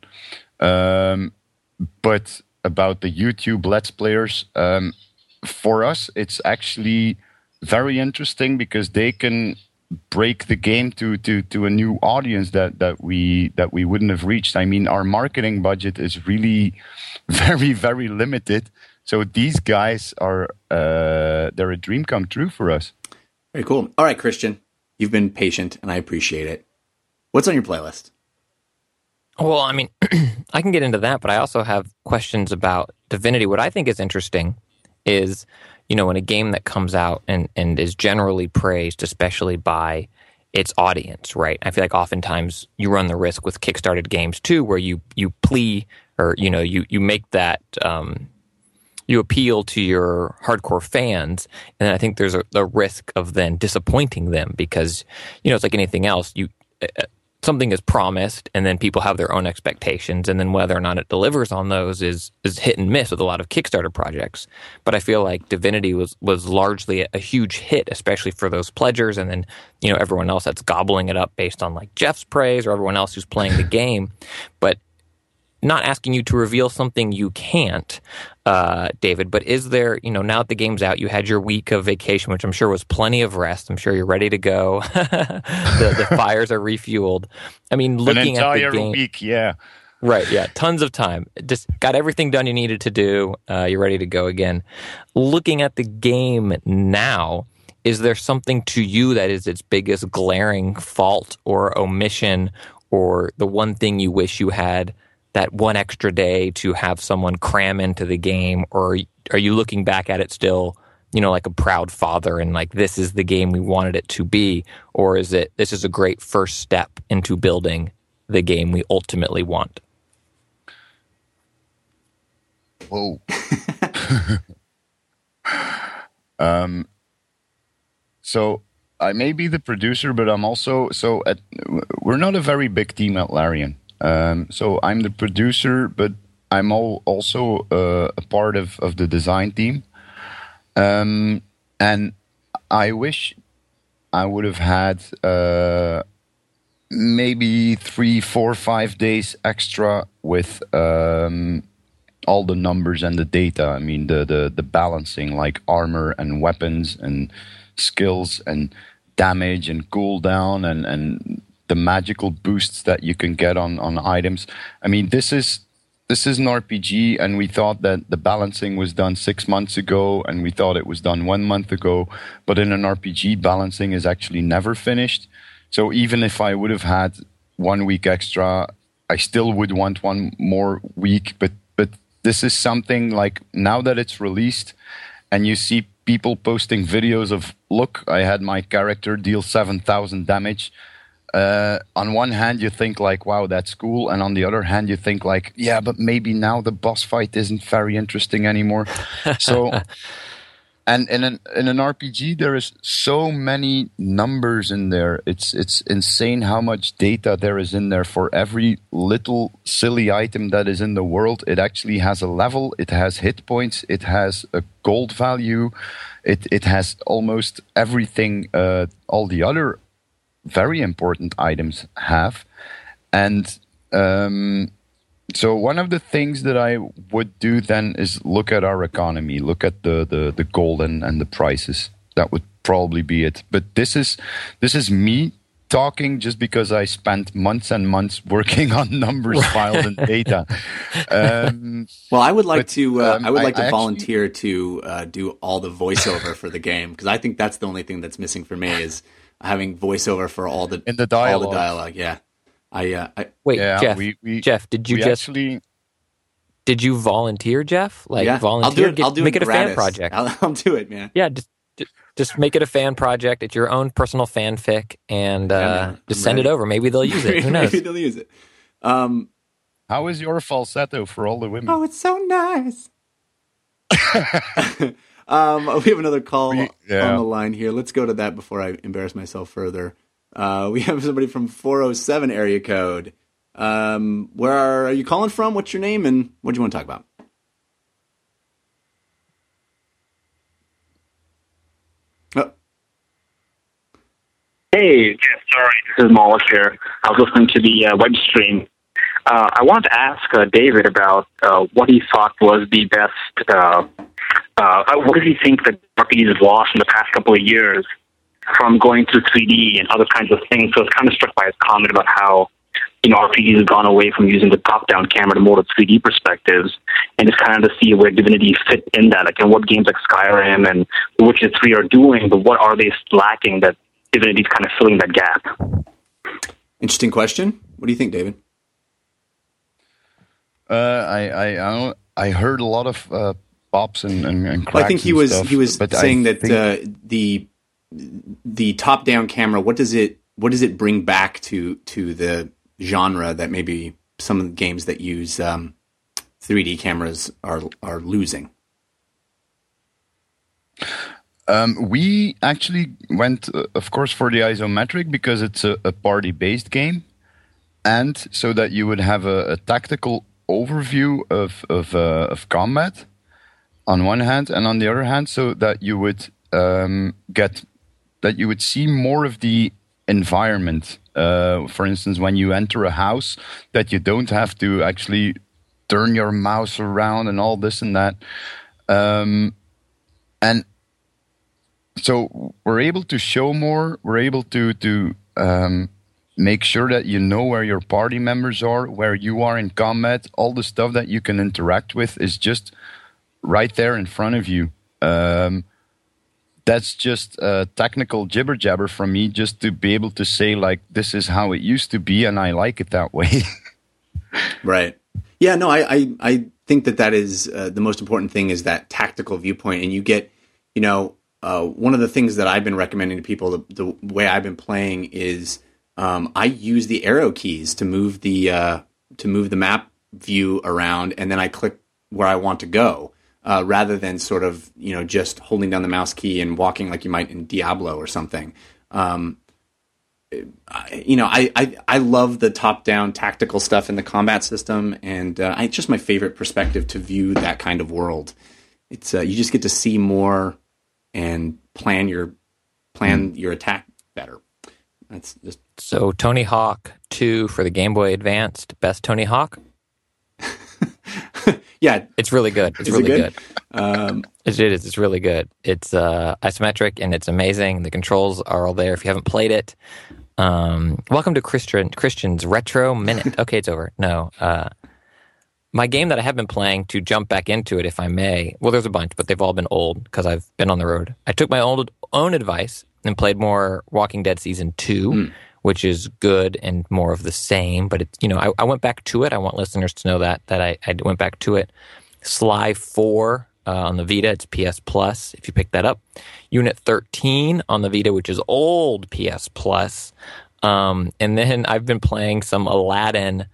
Um, but about the YouTube Let's Players, um, for us, it's actually very interesting because they can break the game to, to, to a new audience that, that we that we wouldn't have reached. I mean, our marketing budget is really very, very limited. So these guys are uh, they're a dream come true for us. Very cool. All right, Christian, you've been patient, and I appreciate it. What's on your playlist? Well, I mean, I can get into that, but I also have questions about Divinity. What I think is interesting is, you know, in a game that comes out and, and is generally praised, especially by its audience, right? I feel like oftentimes you run the risk with Kickstarted games too, where you, you plea or, you know, you, you make that, um, you appeal to your hardcore fans. And I think there's a, a risk of then disappointing them because, you know, it's like anything else. You, uh, something is promised and then people have their own expectations, and then whether or not it delivers on those is is hit and miss with a lot of Kickstarter projects. But I feel like Divinity was was largely a, a huge hit, especially for those pledgers, and then, you know, everyone else that's gobbling it up based on like Jeff's praise or everyone else who's playing the game. But not asking you to reveal something you can't, uh, David, but is there, you know, now that the game's out, you had your week of vacation, which I'm sure was plenty of rest. I'm sure you're ready to go. the, the fires are refueled. I mean, looking An entire at the game, week, yeah. Right, yeah, tons of time. Just got everything done you needed to do. Uh, you're ready to go again. Looking at the game now, is there something to you that is its biggest glaring fault or omission, or the one thing you wish you had that one extra day to have someone cram into the game? Or are you looking back at it still, you know, like a proud father and like, this is the game we wanted it to be? Or is it, this is a great first step into building the game we ultimately want? Whoa. um, so I may be the producer, but I'm also, so at, we're not a very big team at Larian. Um, so I'm the producer, but I'm all, also uh, a part of, of the design team. Um, and I wish I would have had uh, maybe three, four, five days extra with um, all the numbers and the data. I mean, the, the, the balancing, like armor and weapons and skills and damage and cooldown and, and the magical boosts that you can get on, on items. I mean, this is this is an R P G, and we thought that the balancing was done six months ago, and we thought it was done one month ago. But in an R P G, balancing is actually never finished. So even if I would have had one week extra, I still would want one more week. But but this is something like, now that it's released, and you see people posting videos of, look, I had my character deal seven thousand damage. Uh, on one hand, you think like, wow, that's cool. And on the other hand, you think like, yeah, but maybe now the boss fight isn't very interesting anymore. So, and in an, in an R P G, there is so many numbers in there. It's, it's insane how much data there is in there for every little silly item that is in the world. It actually has a level. It has hit points. It has a gold value. It, it has almost everything, uh, all the other very important items have. And um, so one of the things that I would do then is look at our economy, look at the, the, the gold and, and the prices. That would probably be it. But this is this is me talking just because I spent months and months working on numbers, files, and data. Um, well, I would like but, to uh, um, I would like I, to I volunteer actually, to uh, do all the voiceover for the game, because I think that's the only thing that's missing for me is having voiceover for all the in the dialogue. All the dialogue, yeah. I, uh, I wait, yeah, Jeff. We, we, Jeff, did you we just actually? Did you volunteer, Jeff? Like yeah, volunteer? I'll do it. Get, I'll do make it, it a gratis. fan project. I'll, I'll do it, man. Yeah, just, just just make it a fan project. It's your own personal fanfic, and uh, yeah, just send ready. it over. Maybe they'll use it. Who knows? Maybe they'll use it. Um, How is your falsetto for all the women? Oh, it's so nice. um, we have another call we, yeah. on the line here. Let's go to that before I embarrass myself further. Uh, we have somebody from four oh seven area code. Um, where are, are you calling from? What's your name, and what do you want to talk about? Oh. Hey, yeah, sorry, this is Maulik here. I was listening to the uh, web stream. Uh, I wanted to ask uh, David about uh, what he thought was the best, uh, uh, what does he think that R P Gs have lost in the past couple of years from going to three D and other kinds of things. So I was kind of struck by his comment about how, you know, R P Gs have gone away from using the top-down camera to more to three D perspectives, and just kind of to see where Divinity fit in that, like in what games like Skyrim and The Witcher three are doing, but what are they lacking that Divinity's kind of filling that gap? Interesting question. What do you think, David? Uh, I, I I I heard a lot of uh, pops and, and, and cracks. Well, I think he was stuff, he was but saying I that think... uh, the the top down camera. What does it what does it bring back to to the genre that maybe some of the games that use um, three D cameras are are losing? Um, we actually went, uh, of course, for the isometric because it's a, a party-based game, and so that you would have a, a tactical overview of of, uh, of combat on one hand, and on the other hand, so that you would um, get that you would see more of the environment. Uh, for instance, when you enter a house, that you don't have to actually turn your mouse around and all this and that, um, and so we're able to show more. We're able to to um, make sure that you know where your party members are, where you are in combat. All the stuff that you can interact with is just right there in front of you. Um, that's just uh, technical jibber jabber from me, just to be able to say like this is how it used to be, and I like it that way. Right. Yeah. No. I I, I think that that is uh, the most important thing is that tactical viewpoint, and you get, you know. Uh, one of the things that I've been recommending to people, the, the way I've been playing is um, I use the arrow keys to move the uh, to move the map view around, and then I click where I want to go, uh, rather than sort of you know just holding down the mouse key and walking like you might in Diablo or something. Um, I, you know, I, I I love the top-down tactical stuff in the combat system, and uh, it's just my favorite perspective to view that kind of world. It's uh, you just get to see more and plan your plan your attack better. That's just so. Tony Hawk two for the Game Boy Advanced, best Tony Hawk. Yeah, it's really good. It's is really it good. good. Um, it is. It's really good. It's uh, isometric and it's amazing. The controls are all there. If you haven't played it, um, welcome to Christian Christian's Retro Minute. Okay, it's over. No. Uh, my game that I have been playing, to jump back into it, if I may, well, there's a bunch, but they've all been old because I've been on the road. I took my old, own advice and played more Walking Dead Season two, mm. which is good and more of the same. But, it's, you know, I, I went back to it. I want listeners to know that, that I, I went back to it. Sly four uh, on the Vita, it's P S Plus, if you pick that up. Unit thirteen on the Vita, which is old P S Plus. Um, and then I've been playing some Aladdin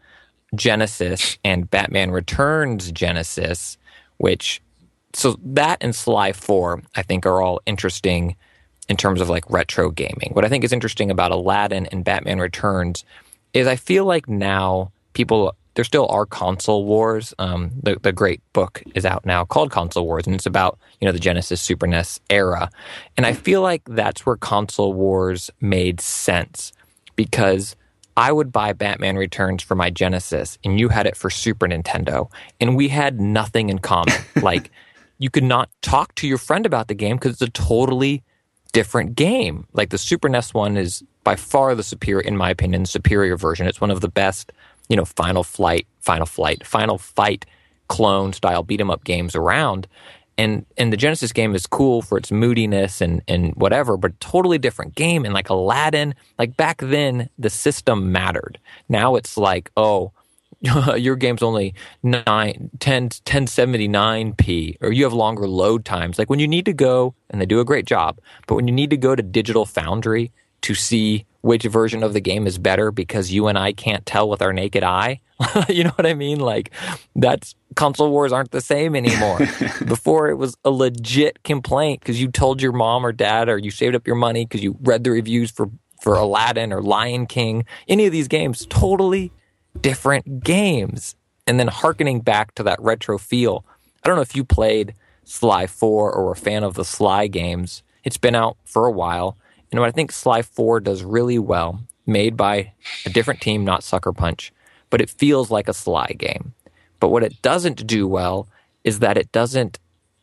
Genesis and Batman Returns Genesis, which, so that and Sly four, I think, are all interesting in terms of like retro gaming. What I think is interesting about Aladdin and Batman Returns is I feel like now people, there still are console wars. Um, the, the great book is out now called Console Wars, and it's about, you know, the Genesis, Super N E S era. And I feel like that's where console wars made sense, because I would buy Batman Returns for my Genesis, and you had it for Super Nintendo, and we had nothing in common. Like, you could not talk to your friend about the game because it's a totally different game. Like, the Super N E S one is by far the superior, in my opinion, superior version. It's one of the best, you know, Final Flight, Final Flight, Final Fight clone style beat 'em up games around. And and the Genesis game is cool for its moodiness and, and whatever, but totally different game. And like Aladdin, like back then, the system mattered. Now it's like, oh, your game's only nine, ten, ten seventy-nine p, or you have longer load times. Like when you need to go, and they do a great job, but when you need to go to Digital Foundry to see which version of the game is better because you and I can't tell with our naked eye, you know what I mean? Like, that's, console wars aren't the same anymore. Before, it was a legit complaint because you told your mom or dad, or you saved up your money because you read the reviews for, for Aladdin or Lion King. Any of these games, totally different games. And then hearkening back to that retro feel, I don't know if you played Sly four or were a fan of the Sly games. It's been out for a while. And what I think Sly four does really well, made by a different team, not Sucker Punch, but it feels like a Sly game. But what it doesn't do well is that it doesn't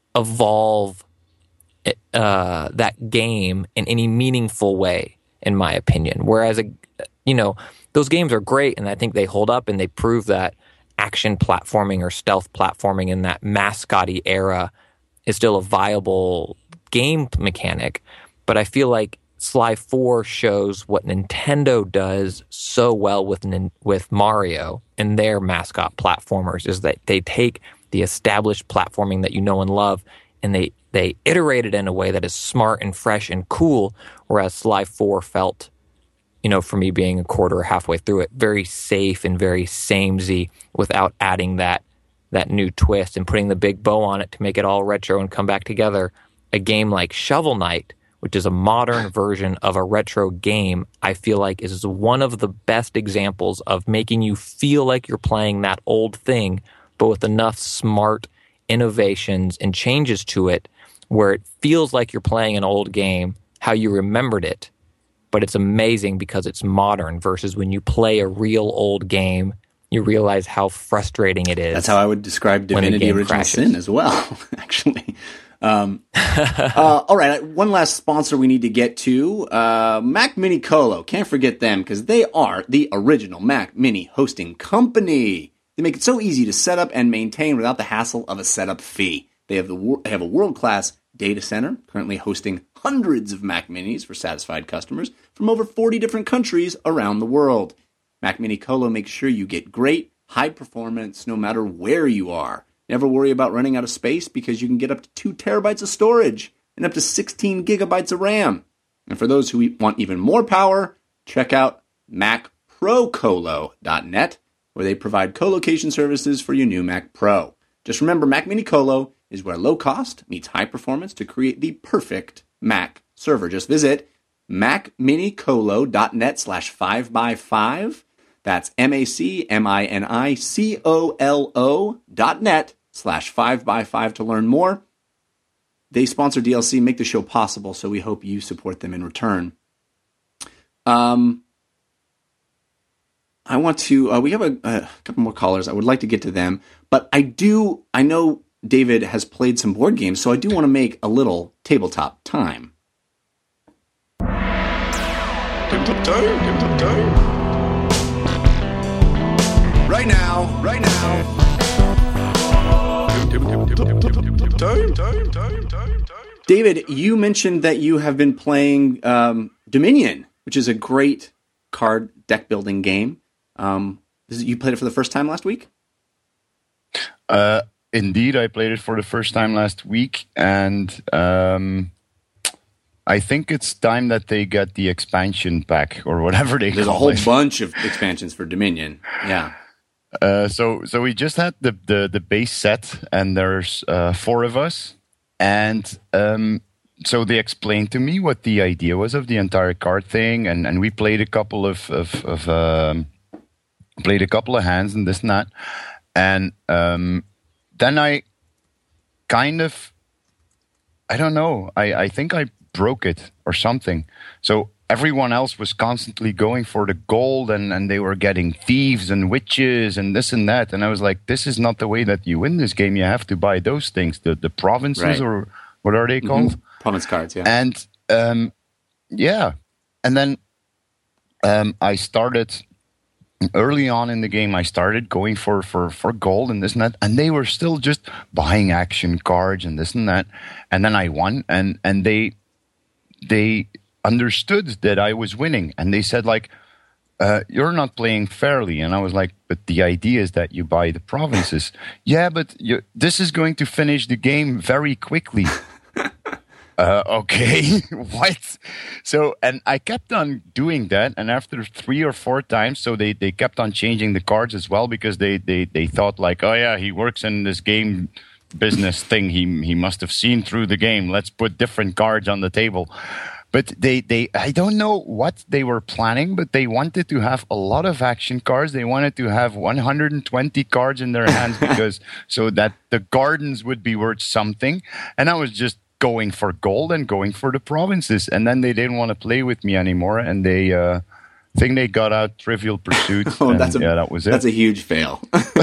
evolve uh, that game in any meaningful way, in my opinion. Whereas, a, you know, those games are great, and I think they hold up, and they prove that action platforming or stealth platforming in that mascotty era is still a viable game mechanic. But I feel like Sly four shows what Nintendo does so well with with Mario and their mascot platformers, is that they take the established platforming that you know and love, and they, they iterate it in a way that is smart and fresh and cool, whereas Sly four felt, you know, for me being a quarter or halfway through it, very safe and very samey without adding that that new twist and putting the big bow on it to make it all retro and come back together. A game like Shovel Knight, which is a modern version of a retro game, I feel like is one of the best examples of making you feel like you're playing that old thing, but with enough smart innovations and changes to it where it feels like you're playing an old game, how you remembered it, but it's amazing because it's modern versus when you play a real old game, you realize how frustrating it is. That's how I would describe Divinity Original crashes. Sin as well, actually. Um, uh, all right, one last sponsor we need to get to, uh, Mac Mini Colo. Can't forget them because they are the original Mac Mini hosting company. They make it so easy to set up and maintain without the hassle of a setup fee. They have the they have a world-class data center, currently hosting hundreds of Mac Minis for satisfied customers from over forty different countries around the world. Mac Mini Colo makes sure you get great, high performance no matter where you are. Never worry about running out of space because you can get up to two terabytes of storage and up to sixteen gigabytes of RAM. And for those who want even more power, check out Mac Pro Colo dot net, where they provide co-location services for your new Mac Pro. Just remember, Mac Mini Colo is where low cost meets high performance to create the perfect Mac server. Just visit Mac Mini Colo dot net slash five by five. That's M-A-C-M-I-N-I-C-O-L-O dot net slash five by five to learn more. They sponsor D L C, make the show possible, so we hope you support them in return. Um, I want to, uh, we have a, a couple more callers. I would like to get to them, but I do, I know David has played some board games, so I do want to make a little tabletop time. Tabletop time, tabletop time. Right now, right now. David, you mentioned that you have been playing um, Dominion, which is a great card deck building game. Um, is it, you played it for the first time last week? Uh, indeed, I played it for the first time last week, and um, I think it's time that they get the expansion pack or whatever they There's call a whole it. bunch of expansions for Dominion. Yeah. Uh, so, so we just had the, the, the base set, and there's uh, four of us. And um, so they explained to me what the idea was of the entire card thing, and, and we played a couple of, of, of um, played a couple of hands and this and that, and um, then I kind of, I don't know, I, I think I broke it or something. So everyone else was constantly going for the gold, and, and they were getting thieves and witches and this and that. And I was like, this is not the way that you win this game. You have to buy those things, the, the provinces, Right. or what are they called? Mm-hmm. Province cards, yeah. And um, yeah. And then um, I started early on in the game, I started going for, for, for gold and this and that. And they were still just buying action cards and this and that. And then I won, and, and they they understood that I was winning, and they said like, uh, you're not playing fairly. And I was like, but the idea is that you buy the provinces. Yeah, but you, this is going to finish the game very quickly. uh, okay, what? So, and I kept on doing that, and after three or four times, so they, they kept on changing the cards as well, because they, they, they thought like, oh yeah, he works in this game business thing. He he must have seen through the game. Let's put different cards on the table. But they, they, I don't know what they were planning, but they wanted to have a lot of action cards. They wanted to have one hundred twenty cards in their hands because so that the gardens would be worth something. And I was just going for gold and going for the provinces. And then they didn't want to play with me anymore. And they, uh, I think they got out Trivial Pursuit. Oh, and, that's a, yeah, that was it. That's a huge fail.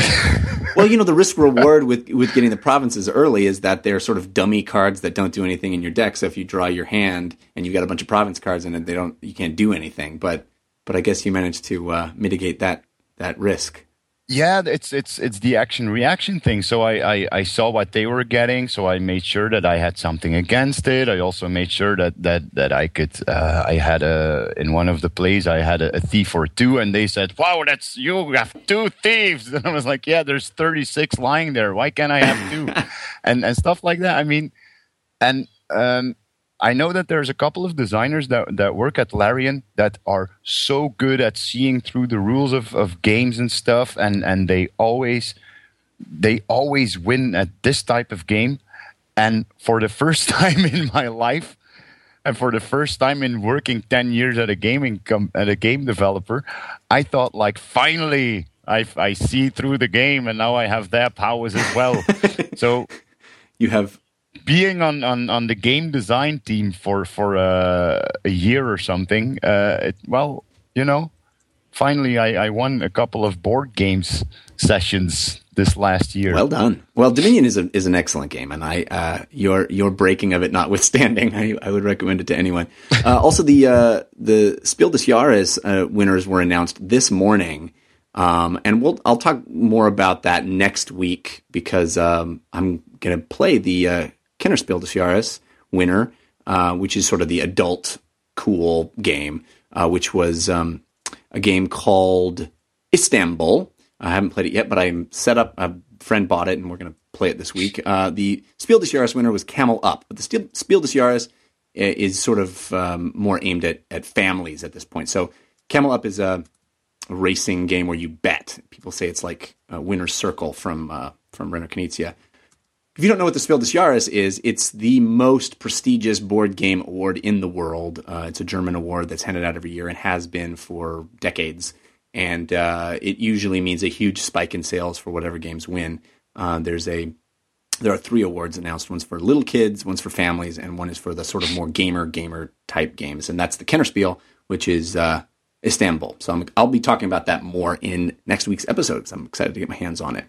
Well, you know, the risk reward with with getting the provinces early is that they're sort of dummy cards that don't do anything in your deck. So if you draw your hand and you've got a bunch of province cards in it, they don't, you can't do anything. But but I guess you managed to uh, mitigate that that risk. Yeah, it's it's it's the action reaction thing. So I, I, I saw what they were getting, so I made sure that I had something against it. I also made sure that that, that I could. Uh, I had a in one of the plays I had a, a thief or two, and they said, "Wow, that's you have two thieves." And I was like, "Yeah, there's thirty-six lying there. Why can't I have two?" and and stuff like that. I mean, and um, I know that there's a couple of designers that, that work at Larian that are so good at seeing through the rules of, of games and stuff, and, and they always they always win at this type of game. And for the first time in my life, and for the first time in working ten years at a gaming com- at a game developer, I thought like, finally, I, I see through the game, and now I have their powers as well. So you have. Being on, on, on the game design team for for uh, a year or something, uh, it, well, you know, finally I, I won a couple of board games sessions this last year. Well done. Well, Dominion is a, is an excellent game, and I uh, your your breaking of it notwithstanding, I, I would recommend it to anyone. Uh, also, the uh, the Spiel des Jahres uh, winners were announced this morning, um, and we'll I'll talk more about that next week because um, I'm going to play the uh, Kenner Spiel des Jahres winner, uh, which is sort of the adult cool game, uh, which was um, a game called Istanbul. I haven't played it yet, but I'm set up. A friend bought it, and we're going to play it this week. Uh, the Spiel des Jahres winner was Camel Up, but the Spiel, Spiel des Jahres is sort of um, more aimed at, at families at this point. So Camel Up is a, a racing game where you bet. People say it's like a winner's circle from uh, from Renner Knizia. If you don't know what the Spiel des Jahres is, it's the most prestigious board game award in the world. Uh, it's a German award that's handed out every year and has been for decades. And uh, it usually means a huge spike in sales for whatever games win. Uh, there's a there are three awards announced. One's for little kids, one's for families, and one is for the sort of more gamer gamer type games. And that's the Kennerspiel, which is uh, Istanbul. So I'm, I'll be talking about that more in next week's episode because I'm excited to get my hands on it.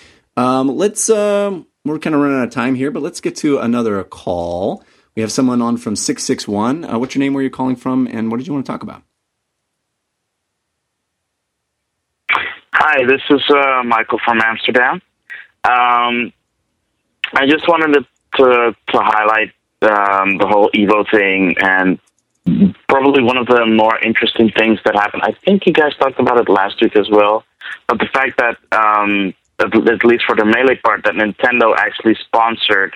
Um, let's. Um, we're kind of running out of time here, but let's get to another call. We have someone on from six six one. Uh, what's your name? Where you're calling from? And what did you want to talk about? Hi, this is uh, Michael from Amsterdam. Um, I just wanted to to, to highlight um, the whole Evo thing, and probably one of the more interesting things that happened. I think you guys talked about it last week as well, but the fact that, um, at, at least for the Melee part, that Nintendo actually sponsored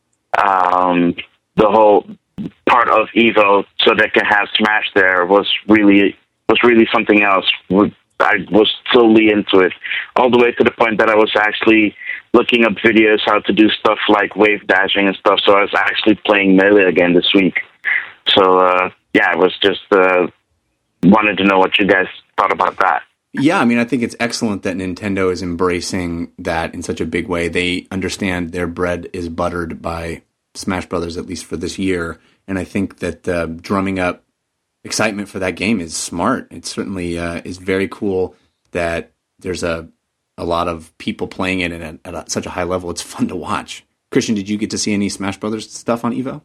um, the whole part of Evo so they can have Smash there was really was really something else. I was totally into it, all the way to the point that I was actually looking up videos how to do stuff like wave dashing and stuff. So I was actually playing Melee again this week. So uh, yeah, I was just uh, wanted to know what you guys thought about that. Yeah, I mean, I think it's excellent that Nintendo is embracing that in such a big way. They understand their bread is buttered by Smash Brothers, at least for this year, and I think that uh, drumming up excitement for that game is smart. It certainly uh, is very cool that there's a a lot of people playing it at, a, at a, such a high level. It's fun to watch. Christian, did you get to see any Smash Brothers stuff on Evo?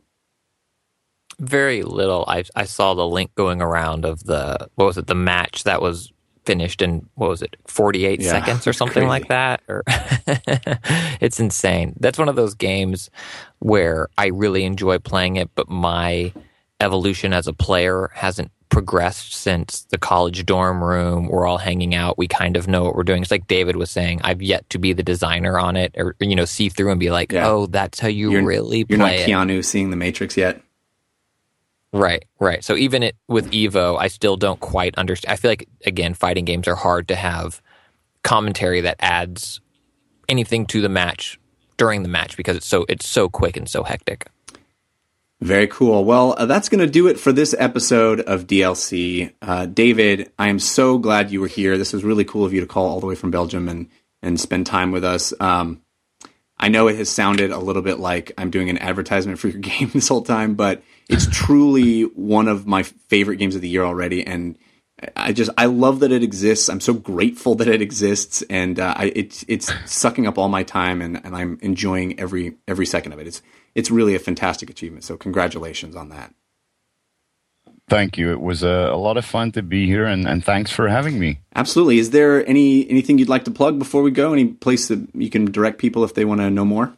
Very little. I I saw the link going around of the, what was it, the match that was finished in, what was it, forty-eight Yeah, seconds or something crazy. like that. Or it's insane. That's one of those games where I really enjoy playing it, but my evolution as a player hasn't progressed since the college dorm room. We're all hanging out. We kind of know what we're doing. It's like David was saying, I've yet to be the designer on it, or, you know, see through and be like, Yeah. oh, that's how you You're, really you're play not it. Keanu seeing the Matrix yet. Right, right. So even it with Evo, I still don't quite understand. I feel like, again, fighting games are hard to have commentary that adds anything to the match during the match because it's so it's so quick and so hectic. Very cool. Well, uh, that's going to do it for this episode of D L C. Uh, David, I am so glad you were here. This was really cool of you to call all the way from Belgium and, and spend time with us. Um, I know it has sounded a little bit like I'm doing an advertisement for your game this whole time, but it's truly one of my favorite games of the year already. And I just, I love that it exists. I'm so grateful that it exists. And uh, I, it's it's sucking up all my time, and, and I'm enjoying every every second of it. It's It's really a fantastic achievement. So congratulations on that. Thank you. It was a, a lot of fun to be here, and, and thanks for having me. Absolutely. Is there any anything you'd like to plug before we go? Any place that you can direct people if they want to know more?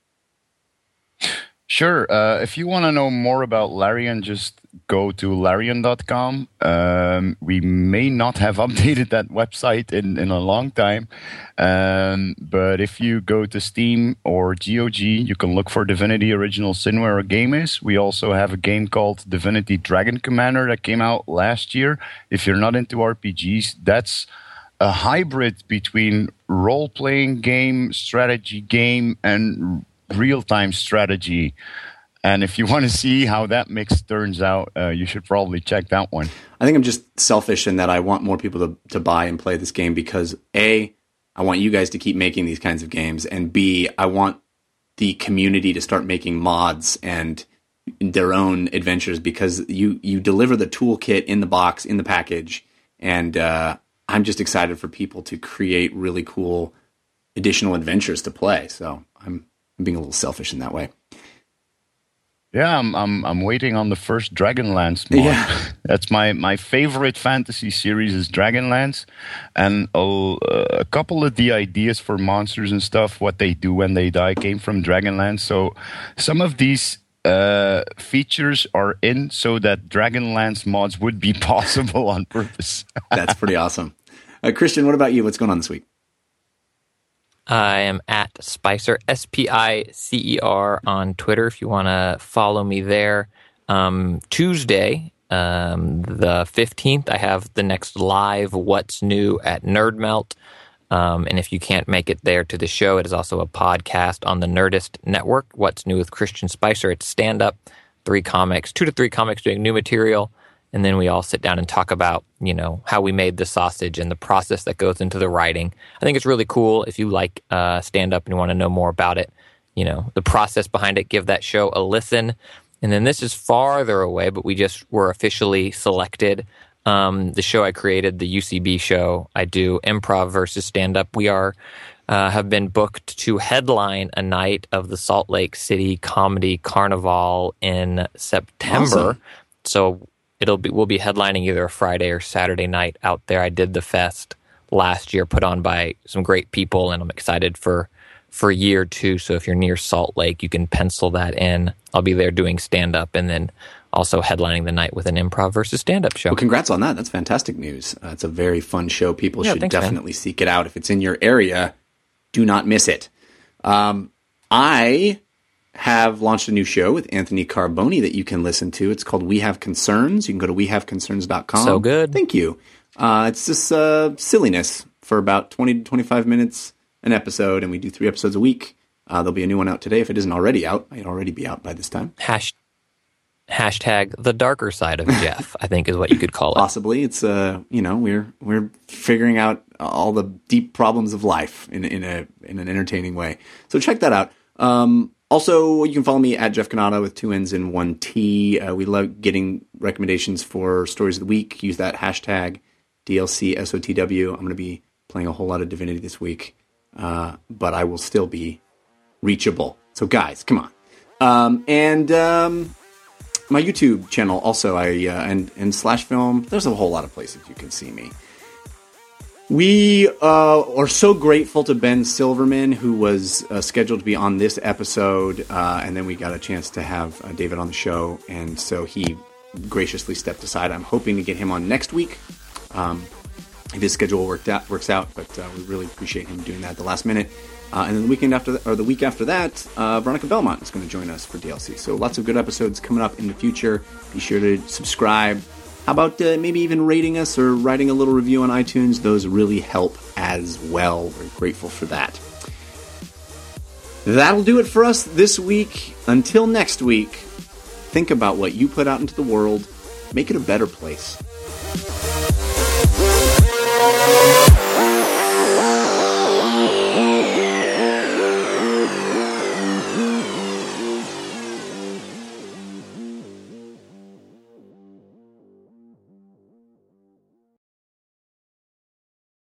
Sure. Uh, if you want to know more about Larian, just go to larian dot com. Um, we may not have updated that website in, in a long time. Um, but if you go to Steam or G O G, you can look for Divinity Original Sin where a game is. We also have a game called Divinity Dragon Commander that came out last year. If you're not into R P Gs, that's a hybrid between role-playing game, strategy game, and real-time strategy. And if you want to see how that mix turns out, uh, you should probably check that one. I think I'm just selfish in that I want more people to, to buy and play this game because A, I want you guys to keep making these kinds of games, and B, I want the community to start making mods and their own adventures because you, you deliver the toolkit in the box, in the package, and uh, I'm just excited for people to create really cool additional adventures to play. So I'm I'm being a little selfish in that way. Yeah, I'm I'm I'm waiting on the first Dragonlance mod. Yeah. That's my, my favorite fantasy series is Dragonlance, and a, a couple of the ideas for monsters and stuff, what they do when they die, came from Dragonlance. So some of these uh, features are in so that Dragonlance mods would be possible on purpose. That's pretty awesome. Uh, Christian, what about you? What's going on this week? I am at Spicer, S P I C E R on Twitter if you want to follow me there. Um, Tuesday, um, the fifteenth, I have the next live What's New at Nerd Melt. Um, and if you can't make it there to the show, it is also a podcast on the Nerdist Network, What's New with Christian Spicer. It's stand-up, three comics, two to three comics doing new material. And then we all sit down and talk about, you know, how we made the sausage and the process that goes into the writing. I think it's really cool. If you like uh, stand-up and you want to know more about it, you know, the process behind it, give that show a listen. And then this is farther away, but we just were officially selected. Um, the show I created, the U C B show, I do improv versus stand-up. We are uh, have been booked to headline a night of the Salt Lake City Comedy Carnival in September. Awesome. So it'll be we'll be headlining either a Friday or Saturday night out there. I did the fest last year, put on by some great people, and I'm excited for for a year or two. So if you're near Salt Lake, you can pencil that in. I'll be there doing stand-up and then also headlining the night with an improv versus stand-up show. Well, congrats on that. That's fantastic news. Uh, it's a very fun show. People Yeah, should thanks, man. definitely seek it out. If it's in your area, do not miss it. Um, I have launched a new show with Anthony Carboni that you can listen to. It's called We Have Concerns. You can go to we have concerns dot com. So good. Thank you. Uh, it's just uh, silliness for about twenty to twenty-five minutes an episode, and we do three episodes a week. Uh, there'll be a new one out today. If it isn't already out, it might already be out by this time. Hash, hashtag the darker side of Jeff, I think is what you could call it. Possibly. It's, uh, you know, we're we're figuring out all the deep problems of life in, in, a, in an entertaining way. So check that out. Um, also, you can follow me at Jeff Canada with two N's and one T. Uh, we love getting recommendations for stories of the week. Use that hashtag D L C S O T W. I'm going to be playing a whole lot of Divinity this week, uh, but I will still be reachable. So guys, come on. Um, and um, my YouTube channel also, I uh, and, and Slash Film, there's a whole lot of places you can see me. We uh, are so grateful to Ben Silverman, who was uh, scheduled to be on this episode, uh, and then we got a chance to have uh, David on the show, and so he graciously stepped aside. I'm hoping to get him on next week, um, if his schedule worked out, works out, but uh, we really appreciate him doing that at the last minute. Uh, and then the weekend after, the, or the week after that, uh, Veronica Belmont is going to join us for D L C. So lots of good episodes coming up in the future. Be sure to subscribe. How about uh, maybe even rating us or writing a little review on iTunes? Those really help as well. We're grateful for that. That'll do it for us this week. Until next week, think about what you put out into the world. Make it a better place.